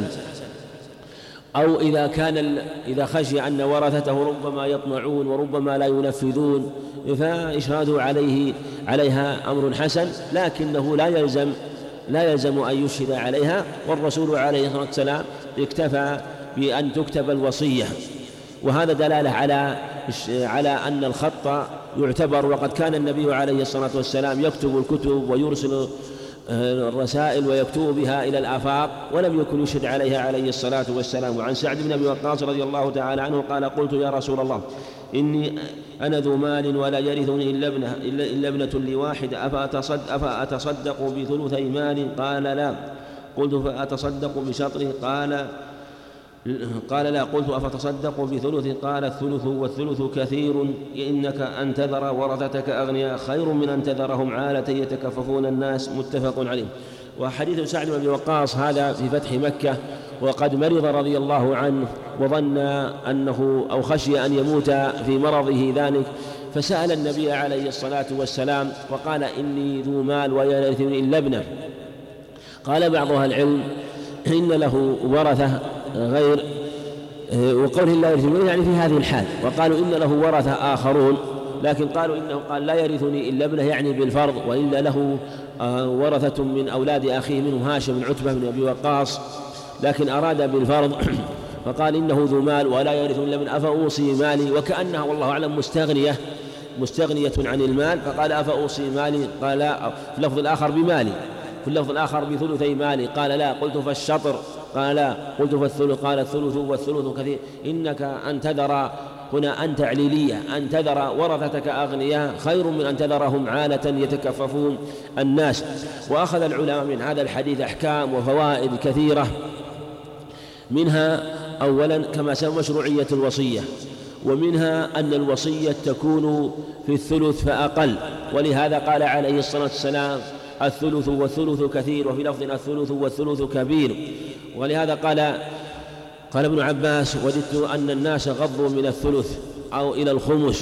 أو إذا كان إذا خشي أن ورثته ربما يطمعون وربما لا ينفذون فإشهاده عليه عليها أمر حسن، لكنه لا يلزم لا يلزم أن يشهد عليها. والرسول عليه الصلاة والسلام اكتفى بأن تكتب الوصية، وهذا دلالة على على أن الخط يعتبر. وقد كان النبي عليه الصلاة والسلام يكتب الكتب ويرسل الرسائل ويكتب بها إلى الآفاق ولم يكن يشهد عليها عليه الصلاة والسلام. وعن سعد بن أبي وقاص رضي الله تعالى عنه قال قلت يا رسول الله إني أنا ذو مال ولا يرثني إلا ابنة, إلا ابنة لواحد أفأتصدق, أفأتصدق بثلثي مال؟ قال لا. قلت فأتصدق بشطره؟ قال قال لا. قلت أفتصدق بثلث؟ قال الثلث والثلث كثير، إنك أن تذر ورثتك أغنياء خير من أن تذرهم عالة يتكففون الناس. متفق عليه. وحديث سعد بن أبي وقاص هذا في فتح مكة، وقد مرض رضي الله عنه وظن أنه أو خشي أن يموت في مرضه ذلك، فسأل النبي عليه الصلاة والسلام وقال إني ذو مال ولا يرثني إلا ابنه. قال بعض أهل العلم إن له ورثة غير وقوله لا يرثني يعني في هذه الحال، وقالوا إن له ورثة آخرون، لكن قالوا إنه قال لا يرثني إلا ابنه يعني بالفرض، وإلا له ورثة من أولاد أخيه منهم هاشم بن عتبة بن أبي وقاص، لكن أراد بالفرض فقال إنه ذو مال ولا يرثني إلا ابنه أفأوصي مالي، وكأنها والله أعلم مستغنية مستغنية عن المال، فقال أفأوصي مالي؟ قال لا. في اللفظ الآخر بمالي، في اللفظ الآخر بثلثي مالي؟ قال لا. قلت فالشطر؟ قال لا. قلت فالثلث؟ قال الثلث والثلث كثير، إنك أن تذر هنا أن تعليلية أن تذر ورثتك أغنياء خير من أن تذرهم عالة يتكففون الناس. وأخذ العلماء من هذا الحديث أحكام وفوائد كثيرة، منها أولا كما سمى مشروعية الوصية، ومنها أن الوصية تكون في الثلث فأقل، ولهذا قال عليه الصلاة والسلام الثلث والثلث كثير، وفي لفظ الثلث والثلث كبير. ولهذا قال قال ابن عباس: وجدت أن الناس غضوا من الثلث أو إلى الخمس،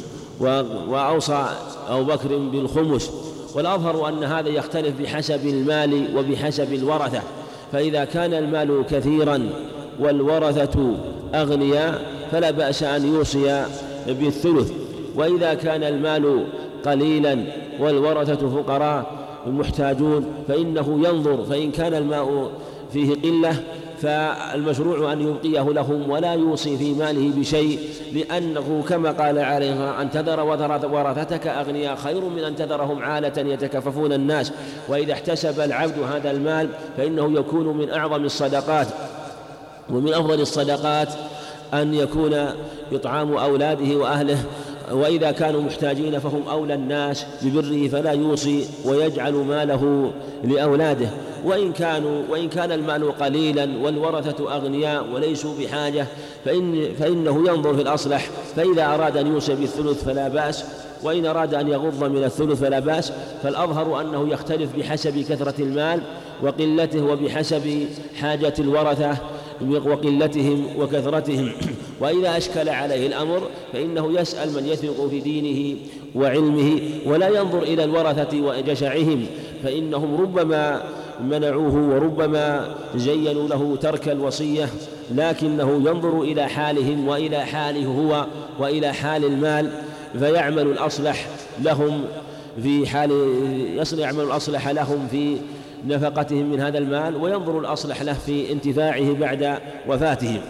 وأوصى أبو بكر بالخمس. والأظهر أن هذا يختلف بحسب المال وبحسب الورثة، فإذا كان المال كثيرا والورثة أغنياء فلا بأس أن يوصي بالثلث، وإذا كان المال قليلا والورثة فقراء محتاجون فإنه ينظر، فإن كان الماء فيه قلة فالمشروع أن يبقيه لهم ولا يوصي في ماله بشيء، لأنه كما قال عليه: أن تذر ورثتك أغنياء خير من أن تذرهم عالة يتكففون الناس. وإذا احتسب العبد هذا المال فإنه يكون من أعظم الصدقات، ومن أفضل الصدقات أن يكون إطعام أولاده وأهله، وإذا كانوا محتاجين فهم أولى الناس ببره فلا يوصي ويجعل ماله لأولاده. وإن كانوا وإن كان المال قليلا والورثة أغنياء وليسوا بحاجة فإن فإنه ينظر في الأصلح، فإذا أراد أن يوصي بالثلث فلا بأس، وإن أراد أن يغض من الثلث فلا بأس. فالأظهر أنه يختلف بحسب كثرة المال وقلته وبحسب حاجة الورثة وقلتهم وكثرتهم. وإذا أشكل عليه الأمر فإنه يسأل من يثق في دينه وعلمه، ولا ينظر إلى الورثة وجشعهم، فإنهم ربما منعوه وربما زينوا له ترك الوصية، لكنه ينظر إلى حالهم وإلى حاله هو وإلى حال المال فيعمل الأصلح لهم في حال يعمل الأصلح لهم في نفقتهم من هذا المال، وينظر الأصلح له في انتفاعه بعد وفاتهم.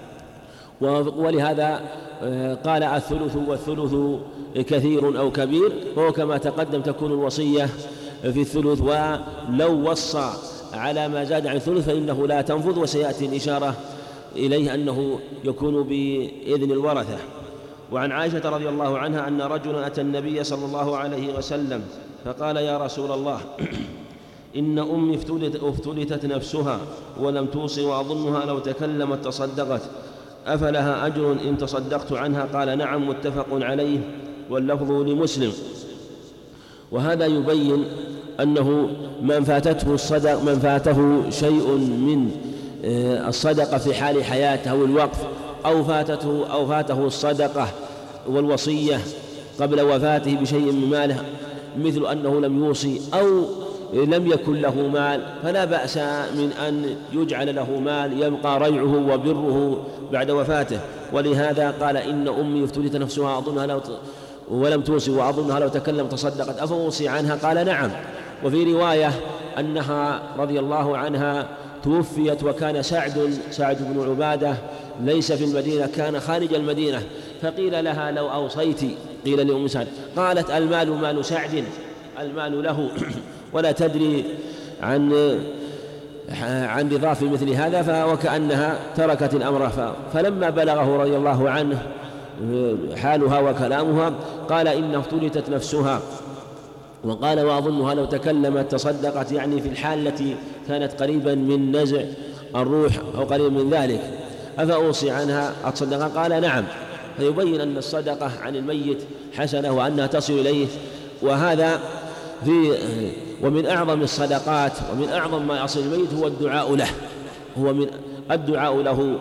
ولهذا قال: الثلث والثلث كثير أو كبير، وهو كما تقدم تكون الوصية في الثلث، ولو وصى على ما زاد عن الثلث فإنه لا تنفذ، وسيأتي الإشارة إليه أنه يكون بإذن الورثة. وعن عائشة رضي الله عنها أن رجلا أتى النبي صلى الله عليه وسلم فقال: يا رسول الله، إن أمي افتلتت نفسها ولم توصي، وأظنها لو تكلمت تصدقت، أفلها أجر إن تصدقت عنها؟ قال: نعم، متفق عليه، واللفظ لمسلم. وهذا يبين أنه من فاتته الصدق من فاته شيء من الصدقة في حال حياته أو الوقف، أو فاتته أو فاته الصدقة والوصية قبل وفاته بشيء من ماله، مثل أنه لم يوصي أو لم يكن له مال، فلا بأس من أن يجعل له مال يبقى ريعه وبره بعد وفاته. ولهذا قال: إن أمي افتلت نفسها أظنها لو ولم توصي، وأظنها لو تكلم تصدقت، أفوصي عنها؟ قال: نعم. وفي رواية أنها رضي الله عنها توفيت وكان سعد سعد بن عبادة ليس في المدينة، كان خارج المدينة، فقيل لها: لو أوصيت. قيل لأم سعد، قالت: المال مال سعد، المال له، ولا تدري عن عن رضا في مثل هذا، وكأنها تركت الأمر. فلما بلغه رضي الله عنه حالها وكلامها قال: إن افتلتت نفسها، وقال: وأظنها لو تكلمت تصدقت، يعني في الحال التي كانت قريبا من نزع الروح أو قريب من ذلك، أفأوصي عنها أتصدق؟ قال: نعم. فيبين أن الصدقة عن الميت حسنة وأنها تصل إليه. وهذا في ومن أعظم الصدقات ومن أعظم ما يصل الميت هو الدعاء له، هو من الدعاء له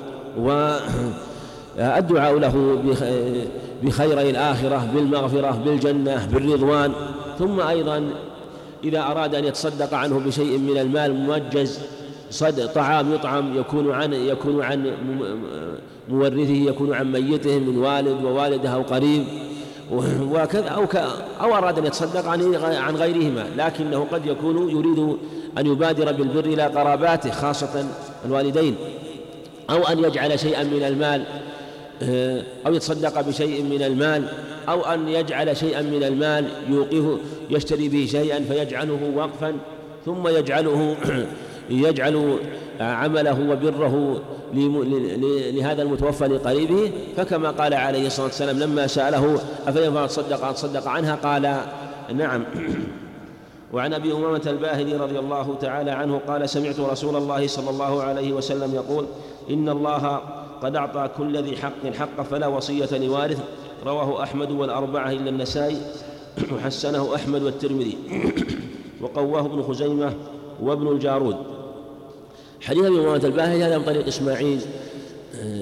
والدعاء له بخيري الآخرة، بالمغفرة، بالجنة، بالرضوان. ثم أيضا إذا أراد أن يتصدق عنه بشيء من المال موجز، صد طعام يطعم يكون عن يكون عن مورثه، يكون عن ميته من والد ووالده أو قريب وكذا، أو, أو أراد أن يتصدق عن عن غيرهما، لكنه قد يكون يريد أن يبادر بالبر إلى قراباته خاصة الوالدين، أو أن يجعل شيئا من المال، أو يتصدق بشيء من المال، أو أن يجعل شيئا من المال يوقفه يشتري به شيئا فيجعله وقفا، ثم يجعله يجعل عمله وبره لهذا المتوفى لقريبه. فكما قال عليه الصلاة والسلام لما سأله: أفينفع تصدق أتصدق عنها؟ قال: نعم. وعن أبي أمامة الباهلي رضي الله تعالى عنه قال: سمعت رسول الله صلى الله عليه وسلم يقول: إن الله قد أعطى كل ذي حق حقه فلا وصية لوارث. رواه أحمد والأربعة إلا النسائي، وحسنه أحمد والترمذي، وقواه ابن خزيمة وابن الجارود. حديث أبي أمامة الباهلي هذا من طريق إسماعيل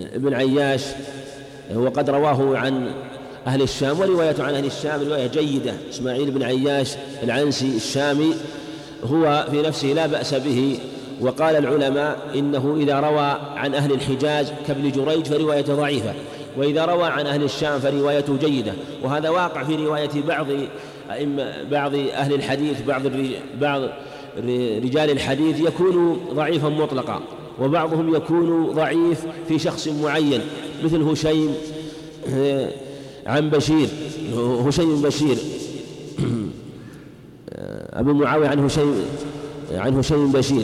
بن عياش وقد رواه عن أهل الشام، ورواية عن أهل الشام رواية جيدة. إسماعيل بن عياش العنسي الشامي هو في نفسه لا بأس به، وقال العلماء إنه إذا روى عن أهل الحجاز كابن جريج فروايته ضعيفة، وإذا روى عن أهل الشام فروايته جيدة. وهذا واقع في رواية بعض بعض أهل الحديث، بعض بعض رجال الحديث يكون ضعيفا مطلقا، وبعضهم يكون ضعيف في شخص معين، مثل هشيم عن بشير هشيم بشير أبو معاوية عن هشيم عن هشيم بشير.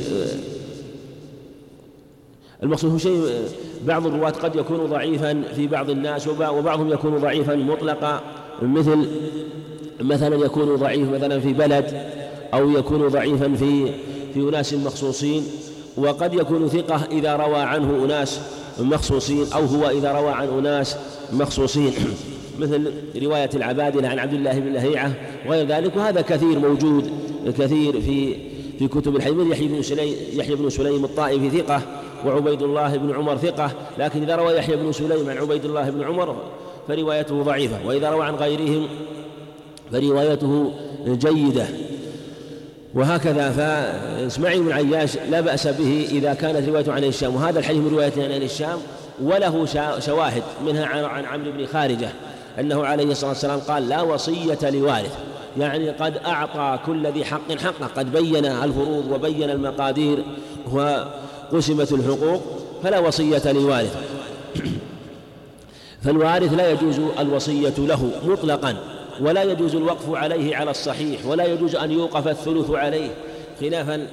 المقصود هشيم بعض الرواة قد يكون ضعيفا في بعض الناس، وبعضهم يكون ضعيفا مطلقا، مثل مثلا يكون ضعيف مثلا في بلد، أو يكون ضعيفا في في أناس مخصوصين، وقد يكون ثقة إذا روى عنه أناس مخصوصين، أو هو إذا روى عن أناس مخصوصين، مثل رواية العبادلة عن عبد الله بن لهيعة وغير ذلك. وهذا كثير موجود كثير في في كتب الحديث. يحيى بن سليم يحيى بن سليم الطائفي ثقة، وعبيد الله بن عمر ثقة، لكن إذا روى يحيى بن سليم عن عبيد الله بن عمر فروايته ضعيفة، وإذا روى عن غيرهم فروايته جيدة. وهكذا فإسماعيل بن عياش لا بأس به إذا كانت روايته عن الشام، وهذا الحديث من رواية عن الشام، وله شواهد منها عن عمرو بن خارجة أنه عليه الصلاة والسلام قال: لا وصية لوارث، يعني قد أعطى كل ذي حق حقه، قد بين الفروض وبين المقادير وقسمت الحقوق، فلا وصية لوارث. فالوارث لا يجوز الوصية له مطلقا، ولا يجوز الوقف عليه على الصحيح، ولا يجوز أن يوقف الثلث عليه، خلافا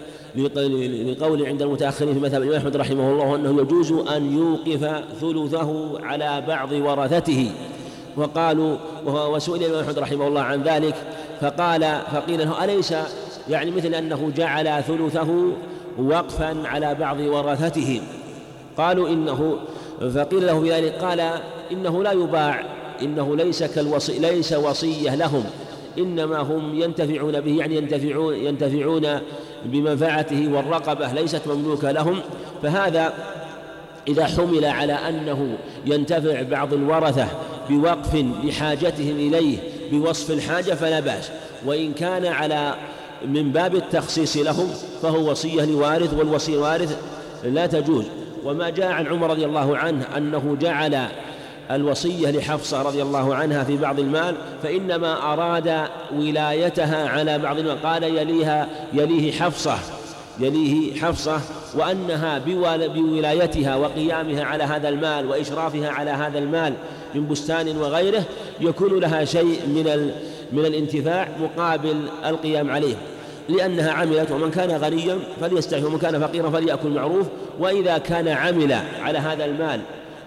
لقول عند المتأخرين في مذهب الإمام أحمد رحمه الله أنه يجوز أن يوقف ثلثه على بعض ورثته. وقالوا وسئل الإمام أحمد رحمه الله عن ذلك، فقال فقيل له: أليس يعني مثل أنه جعل ثلثه وقفا على بعض ورثته؟ قالوا إنه فقيل له في ذلك قال: إنه لا يباع، إنه ليس كالوصي ليس وصية لهم، إنما هم ينتفعون به، يعني ينتفعون ينتفعون بمنفعته، والرقبة ليست مملوكة لهم. فهذا إذا حمل على أنه ينتفع بعض الورثة بوقف لحاجتهم إليه بوصف الحاجة فلا بأس، وإن كان على من باب التخصيص لهم فهو وصية لوارث، والوصية وارث لا تجوز. وما جاء عن عمر رضي الله عنه أنه جعل الوصية لحفصة رضي الله عنها في بعض المال، فإنما أراد ولايتها على بعض المال، قال: يليها يليه حفصة يليه حفصة وأنها بولايتها وقيامها على هذا المال وإشرافها على هذا المال من بستان وغيره يكون لها شيء من من الانتفاع مقابل القيام عليه، لأنها عملت. ومن كان غنيا فليستعفف، ومن كان فقيرا فليأكل معروف. وإذا كان عمل على هذا المال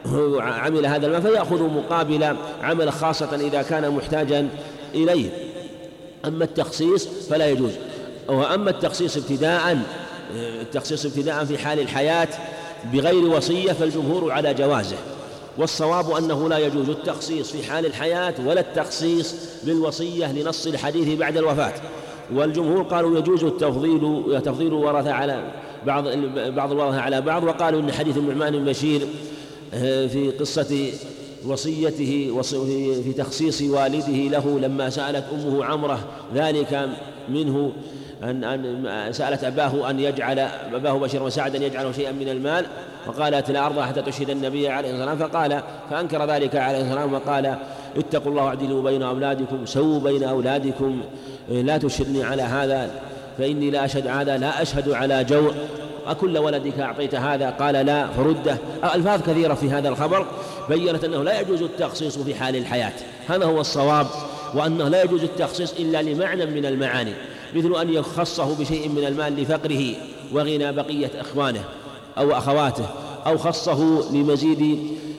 عمل هذا المال فيأخذ مقابل عمل، خاصة إذا كان محتاجا إليه. أما التخصيص فلا يجوز. وأما التخصيص ابتداء التخصيص ابتداء في حال الحياة بغير وصية فالجمهور على جوازه، والصواب أنه لا يجوز التخصيص في حال الحياة ولا التخصيص بالوصية لنص الحديث بعد الوفاة. والجمهور قالوا يجوز التفضيل تفضيل ورثة على بعض بعض الورثة على بعض، وقالوا إن حديث النعمان بن بشير في قصة وصيته في تخصيص والده له لما سألت أمه عمرة ذلك منه أن أن سألت أباه أن يجعل أباه بشير وسعد أن يجعله شيئا من المال، وقالت: لا أرضى حتى تشهد النبي عليه الصلاة والسلام. فقال فأنكر ذلك عليه الصلاة والسلام وقال: اتقوا الله واعدلوا بين أولادكم، سووا بين أولادكم، لا تشهدني على هذا فإني لا أشهد هذا لا أشهد على جور، أكل ولدك أعطيت هذا؟ قال: لا فرده. ألفاظ كثيرة في هذا الخبر بيّنت أنه لا يجوز التخصيص في حال الحياة، هذا هو الصواب، وأنه لا يجوز التخصيص إلا لمعنى من المعاني، مثل أن يخصه بشيء من المال لفقره وغنى بقية إخوانه أو أخواته، أو خصه لمزيد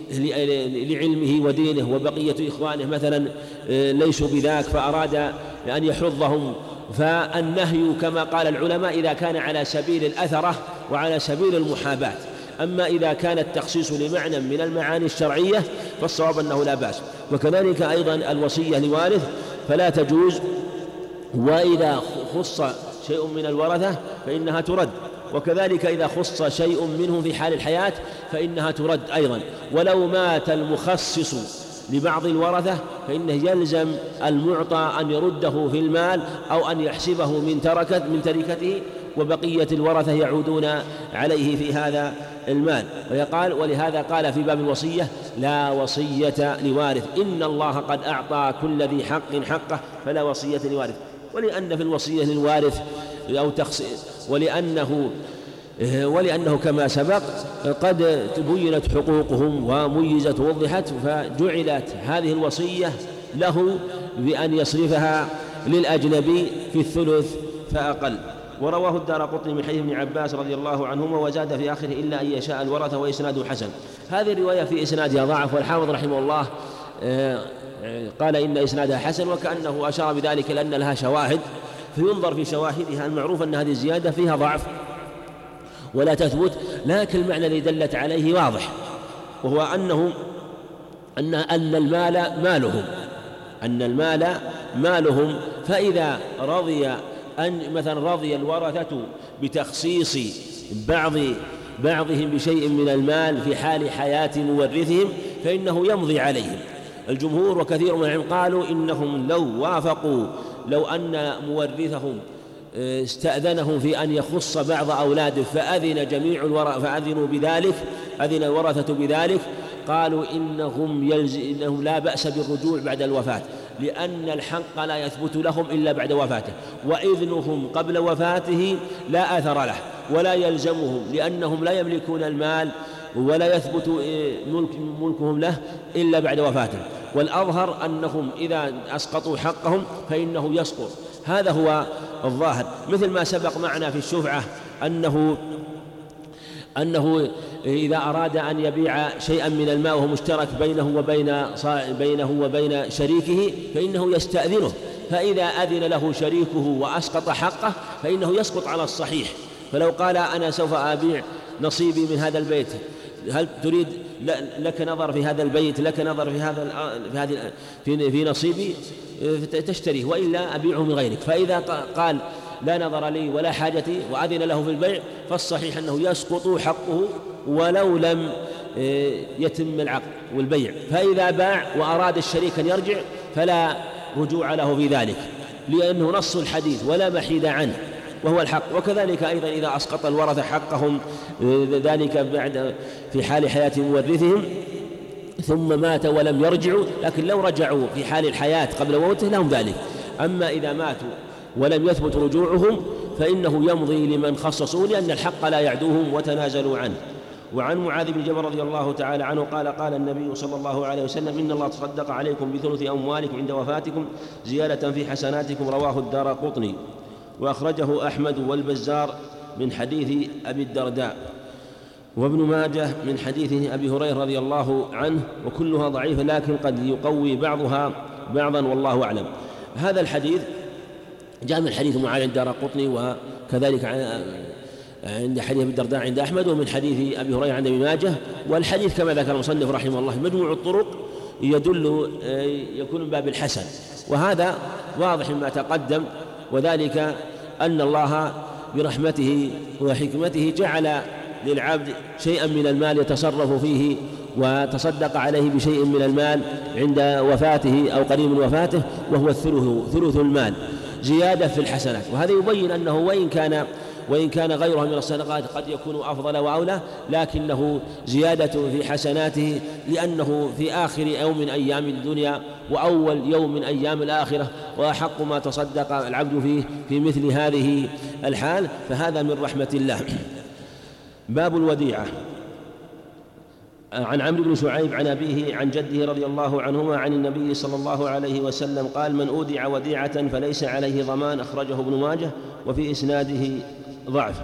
لعلمه ودينه وبقية إخوانه مثلا ليسوا بذاك فأراد أن يحضهم. فالنهي كما قال العلماء إذا كان على سبيل الأثرة وعلى سبيل المحاباة. أما إذا كان التخصيص لمعنى من المعاني الشرعية فالصواب أنه لا بأس. وكذلك أيضا الوصية لوارث فلا تجوز، وإذا خص شيء من الورثة فإنها ترد، وكذلك إذا خص شيء منه في حال الحياة فإنها ترد أيضا. ولو مات المخصص لبعض الورثة فإنه يلزم المعطى أن يرده في المال أو أن يحسبه من تركت من تركته، وبقية الورثة يعودون عليه في هذا المال. ويقال ولهذا قال في باب الوصية: لا وصية لوارث، إن الله قد أعطى كل ذي حق حقه فلا وصية لوارث. ولأن في الوصية للوارث أو تخصيص ولأنه ولأنه كما سبق قد تبينت حقوقهم وميزت ووضحت، فجعلت هذه الوصية له بأن يصرفها للأجنبي في الثلث فأقل. ورواه الدارقطني من حديث ابن عباس رضي الله عنهما وزاد في آخره: إلا أن يشاء الورثة وإسناده حسن. هذه الرواية في إسنادها ضعف، والحافظ رحمه الله قال إن إسنادها حسن، وكأنه أشار بذلك لأن لها شواهد، فينظر في شواهدها. المعروف أن هذه الزيادة فيها ضعف ولا تثبت، لكن المعنى الذي دلت عليه واضح، وهو أنه أن أن المال مالهم أن المال مالهم فإذا رضي أن مثلا رضي الورثة بتخصيص بعض بعضهم بشيء من المال في حال حياة مورثهم فإنه يمضي عليهم. الجمهور وكثير من العلم قالوا إنهم لو وافقوا لو أن مورثهم استأذنهم في أن يخص بعض أولاده فأذن جميع الورثة فأذنوا بذلك أذن الورثة بذلك، قالوا إنهم, يلز... إنهم لا بأس بالرجوع بعد الوفاة، لأن الحق لا يثبت لهم إلا بعد وفاته، وإذنهم قبل وفاته لا أثر له ولا يلزمهم، لأنهم لا يملكون المال ولا يثبت ملك ملكهم له إلا بعد وفاته. والأظهر أنهم إذا أسقطوا حقهم فإنه يسقط. هذا هو الظاهر، مثل ما سبق معنا في الشفعة أنه أنه إذا أراد أن يبيع شيئا من الماء وهو مشترك بينه وبين بينه وبين شريكه فإنه يستأذنه، فإذا أذن له شريكه وأسقط حقه فإنه يسقط على الصحيح. فلو قال أنا سوف أبيع نصيبي من هذا البيت، هل تريد لك نظر في هذا البيت، لك نظر في هذا في هذه في, في نصيبي تشتريه، وإلا أبيعه من غيرك. فإذا قال لا نظر لي ولا حاجتي وأذن له في البيع فالصحيح أنه يسقط حقه ولو لم يتم العقد والبيع. فإذا باع وأراد الشريك أن يرجع فلا رجوع له في ذلك، لأنه نص الحديث ولا محيد عنه وهو الحق. وكذلك أيضا إذا أسقط الورثة حقهم ذلك بعد في حال حياة مورثهم ثم مات ولم يرجعوا، لكن لو رجعوا في حال الحياة قبل موته لهم ذلك. أما إذا ماتوا ولم يثبت رجوعهم فإنه يمضي لمن خصصوا، لأن الحق لا يعدوهم وتنازلوا عنه. وعن معاذ بن جبل رضي الله تعالى عنه قال: قال النبي صلى الله عليه وسلم: إن الله تصدق عليكم بثلث أموالكم عند وفاتكم زيادة في حسناتكم. رواه الدارقطني، وأخرجه أحمد والبزار من حديث أبي الدرداء، وابن ماجه من حديث أبي هريرة رضي الله عنه، وكلها ضعيفة لكن قد يقوي بعضها بعضا والله أعلم. هذا الحديث جاء من حديث معاذ عند الدارقطني، وكذلك عند حديث أبي الدرداء عند أحمد، ومن حديث أبي هريرة عند ابن ماجه. والحديث كما ذكر المصنف رحمه الله مجموع الطرق يدل يكون من باب الحسن، وهذا واضح ما تقدم، وذلك أن الله برحمته وحكمته جعل للعبد شيئا من المال يتصرف فيه وتصدق عليه بشيء من المال عند وفاته أو قريب من وفاته، وهو الثلث ثلث المال زيادة في الحسنات. وهذا يبين أنه وإن كان وإن كان غيرها من الصدقات قد يكون أفضل وأولى، لكنه زيادة في حسناته، لأنه في آخر يوم من أيام الدنيا وأول يوم من أيام الآخرة، وأحق ما تصدق العبد فيه في مثل هذه الحال، فهذا من رحمة الله. باب الوديعة. عن عمرو بن شعيب عن أبيه عن جده رضي الله عنهما عن النبي صلى الله عليه وسلم قال: من أودع وديعة فليس عليه ضمان. أخرجه ابن ماجه، وفي إسناده ضعف.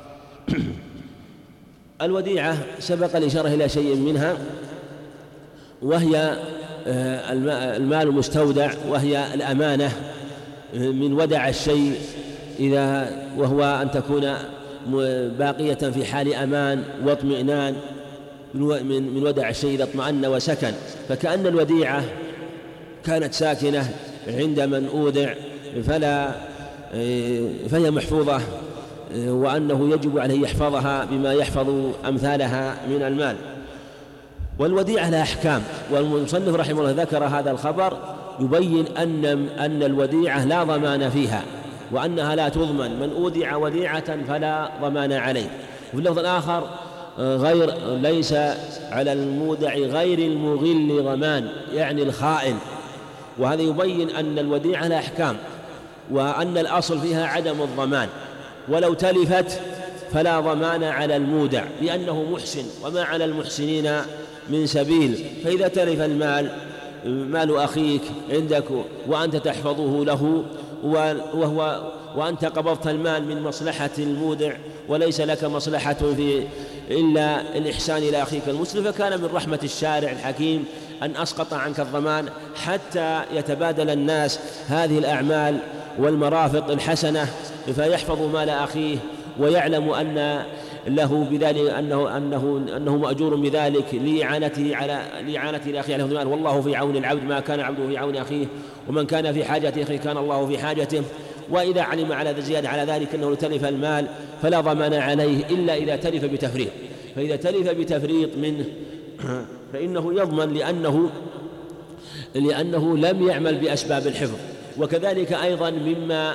الوديعة سبق الإشارة إلى شيء منها، وهي المال المستودع، وهي الأمانة من ودع الشيء إذا وهو أن تكون باقية في حال أمان واطمئنان من ودع الشيء إذا اطمأن وسكن، فكأن الوديعة كانت ساكنة عند من أودع فلا فهي محفوظة وأنه يجب عليه يحفظها بما يحفظ أمثالها من المال. والوديعة لها أحكام، والمصنف رحمه الله ذكر هذا الخبر يبين أن أن الوديعة لا ضمان فيها، وأنها لا تضمن، من أودع وديعة فلا ضمان عليه. وفي اللفظ الآخر غير ليس على المودع غير المغل ضمان، يعني الخائن. وهذا يبين أن الوديعة لها أحكام، وأن الأصل فيها عدم الضمان، ولو تلفت فلا ضمان على المودع لأنه محسن، وما على المحسنين من سبيل. فإذا تلف المال، مال أخيك عندك وأنت تحفظه له، وهو وأنت قبضت المال من مصلحة المودع وليس لك مصلحة في إلا الإحسان إلى أخيك المسلم، فكان من رحمة الشارع الحكيم أن أسقط عنك الضمان حتى يتبادل الناس هذه الأعمال والمرافق الحسنة، فيحفظ مال أخيه ويعلم أن له بذلك أنه أنه أنه مأجور بذلك لإعانته على لإعانته لأخيه على المال. والله في عون العبد ما كان عبده في عون أخيه، ومن كان في حاجة أخيه كان الله في حاجته. وإذا علم على زيادة على ذلك أنه تلف المال فلا ضمان عليه إلا إذا تلف بتفريط، فإذا تلف بتفريط منه فإنه يضمن لأنه لأنه لم يعمل بأسباب الحفظ. وكذلك أيضا مما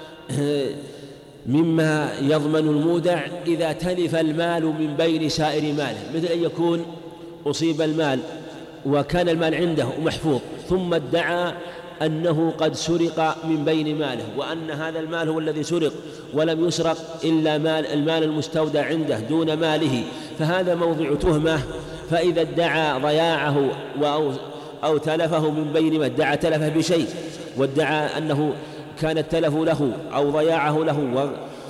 مما يضمن المودع إذا تلف المال من بين سائر ماله، مثل أن يكون أصيب المال وكان المال عنده محفوظ، ثم ادعى أنه قد سرق من بين ماله، وأن هذا المال هو الذي سرق ولم يسرق إلا مال المال المستودع عنده دون ماله، فهذا موضع تهمة. فإذا ادعى ضياعه أو, أو تلفه من بين ما ادعى تلفه بشيء، وادعى أنه كان التلف له أو ضياعه له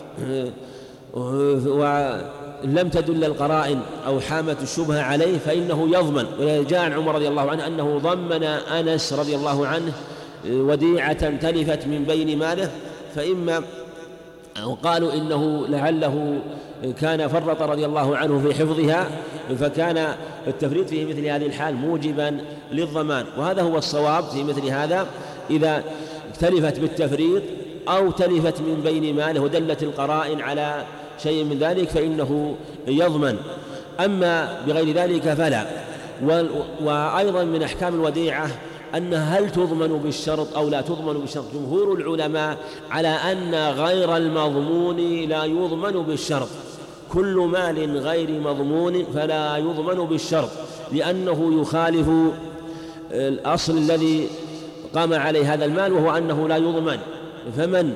ولم تدل القرائن أو حامت الشبهة عليه، فإنه يضمن. وجاء عن عمر رضي الله عنه أنه ضمن أنس رضي الله عنه وديعة تلفت من بين ماله، فإما وقالوا إنه لعله كان فرط رضي الله عنه في حفظها، فكان التفريط في مثل هذه الحال موجبا للضمان. وهذا هو الصواب في مثل هذا، إذا تلفت بالتفريط أو تلفت من بين ماله ودلت القرائن على شيء من ذلك فإنه يضمن، أما بغير ذلك فلا. وأيضا من أحكام الوديعة أنها هل تضمن بالشرط أو لا تضمن بالشرط. جمهور العلماء على أن غير المضمون لا يضمن بالشرط، كل مال غير مضمون فلا يضمن بالشرط، لأنه يخالف الأصل الذي قام عليه هذا المال وهو أنه لا يضمن. فمن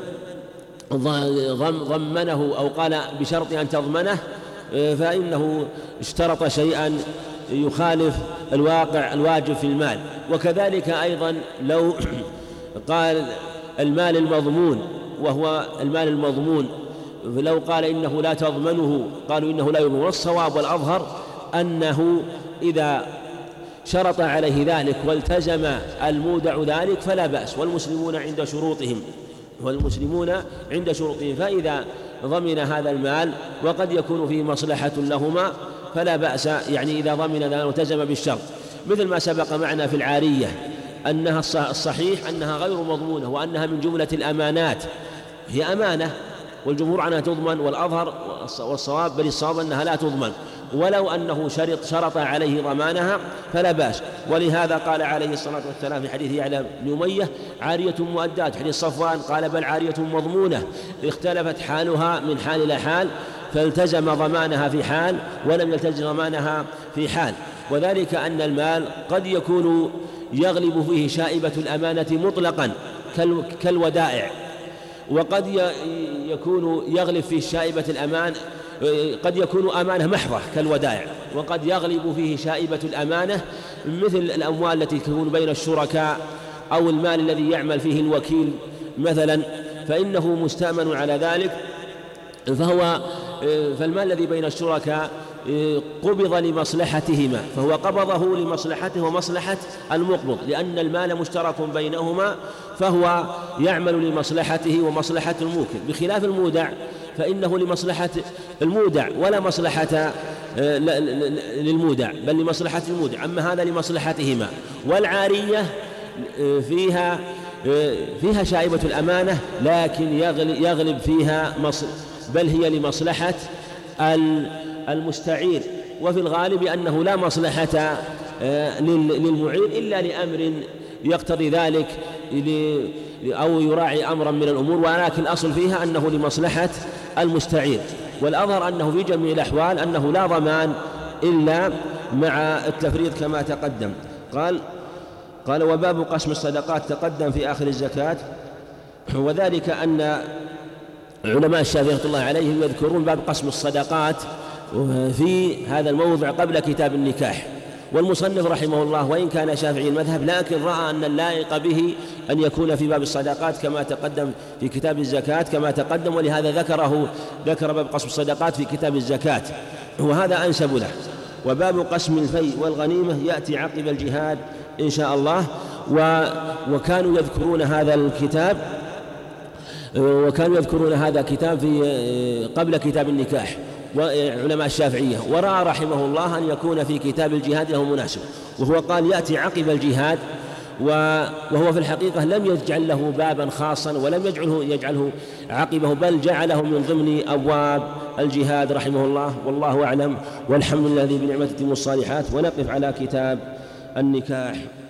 ضمنه أو قال بشرط أن تضمنه فإنه اشترط شيئا يخالف الواقع الواجب في المال. وكذلك أيضا لو قال المال المضمون وهو المال المضمون لو قال إنه لا تضمنه قالوا إنه لا يضمن. والصواب والأظهر أنه إذا شرط عليه ذلك والتزم المودع ذلك فلا بأس، والمسلمون عند شروطهم والمسلمون عند شروطهم فإذا ضمن هذا المال وقد يكون فيه مصلحة لهما فلا بأس، يعني إذا ضمن ذلك والتزم بالشرط، مثل ما سبق معنا في العارية أنها الصحيح أنها غير مضمونة وأنها من جملة الأمانات، هي أمانة والجمهور عنها تضمن، والأظهر والصواب بل الصواب أنها لا تضمن، ولو أنه شرط, شرط عليه ضمانها فلا بأس. ولهذا قال عليه الصلاة والسلام في حديث يعلى بن أمية عارية مؤدات، حديث صفوان قال بل عارية مضمونة اختلفت حالها من حال إلى حال، فالتزم ضمانها في حال ولم يلتزم ضمانها في حال. وذلك أن المال قد يكون يغلب فيه شائبة الأمانة مطلقا كالودائع، وقد يكون يغلب فيه شائبة الأمان قد يكون أمانة محضة كالودائع، وقد يغلب فيه شائبة الأمانة مثل الأموال التي تكون بين الشركاء أو المال الذي يعمل فيه الوكيل مثلا، فإنه مستأمن على ذلك. فهو فالمال الذي بين الشركاء قبض لمصلحتهما، فهو قبضه لمصلحته ومصلحة المقبض، لأن المال مشترك بينهما فهو يعمل لمصلحته ومصلحة الموكل، بخلاف المودع فإنه لمصلحة المودع ولا مصلحة للمودع بل لمصلحة المودع، أما هذا لمصلحتهما. والعارية فيها فيها شائبة الأمانة لكن يغلب فيها بل هي لمصلحة المستعير، وفي الغالب أنه لا مصلحة للمعير إلا لأمر يقتضي ذلك أو يراعي أمرا من الأمور، ولكن الأصل فيها أنه لمصلحة المستعير. والأظهر أنه في جميع الأحوال أنه لا ضمان إلا مع التفريط كما تقدم. قال قال وباب قسم الصدقات تقدم في آخر الزكاة، وذلك أن علماء الشافعي رحمة الله عليهم يذكرون باب قسم الصدقات في هذا الموضع قبل كتاب النكاح. والمصنف رحمه الله وإن كان شافعي المذهب لكن رأى أن اللائق به أن يكون في باب الصدقات كما تقدم في كتاب الزكاة كما تقدم، ولهذا ذكره ذكر باب قسم الصدقات في كتاب الزكاة، وهذا أنسب له. وباب قسم الفيء والغنيمة يأتي عقب الجهاد إن شاء الله. وكانوا يذكرون هذا الكتاب وكانوا يذكرون هذا الكتاب في قبل كتاب النكاح وعلماء الشافعية، ورأى رحمه الله أن يكون في كتاب الجهاد له مناسب، وهو قال يأتي عقب الجهاد، وهو في الحقيقة لم يجعل له بابا خاصا ولم يجعله يجعله عقبه، بل جعله من ضمن أبواب الجهاد رحمه الله. والله أعلم، والحمد لله الذي بنعمته تتم الصالحات. ونقف على كتاب النكاح.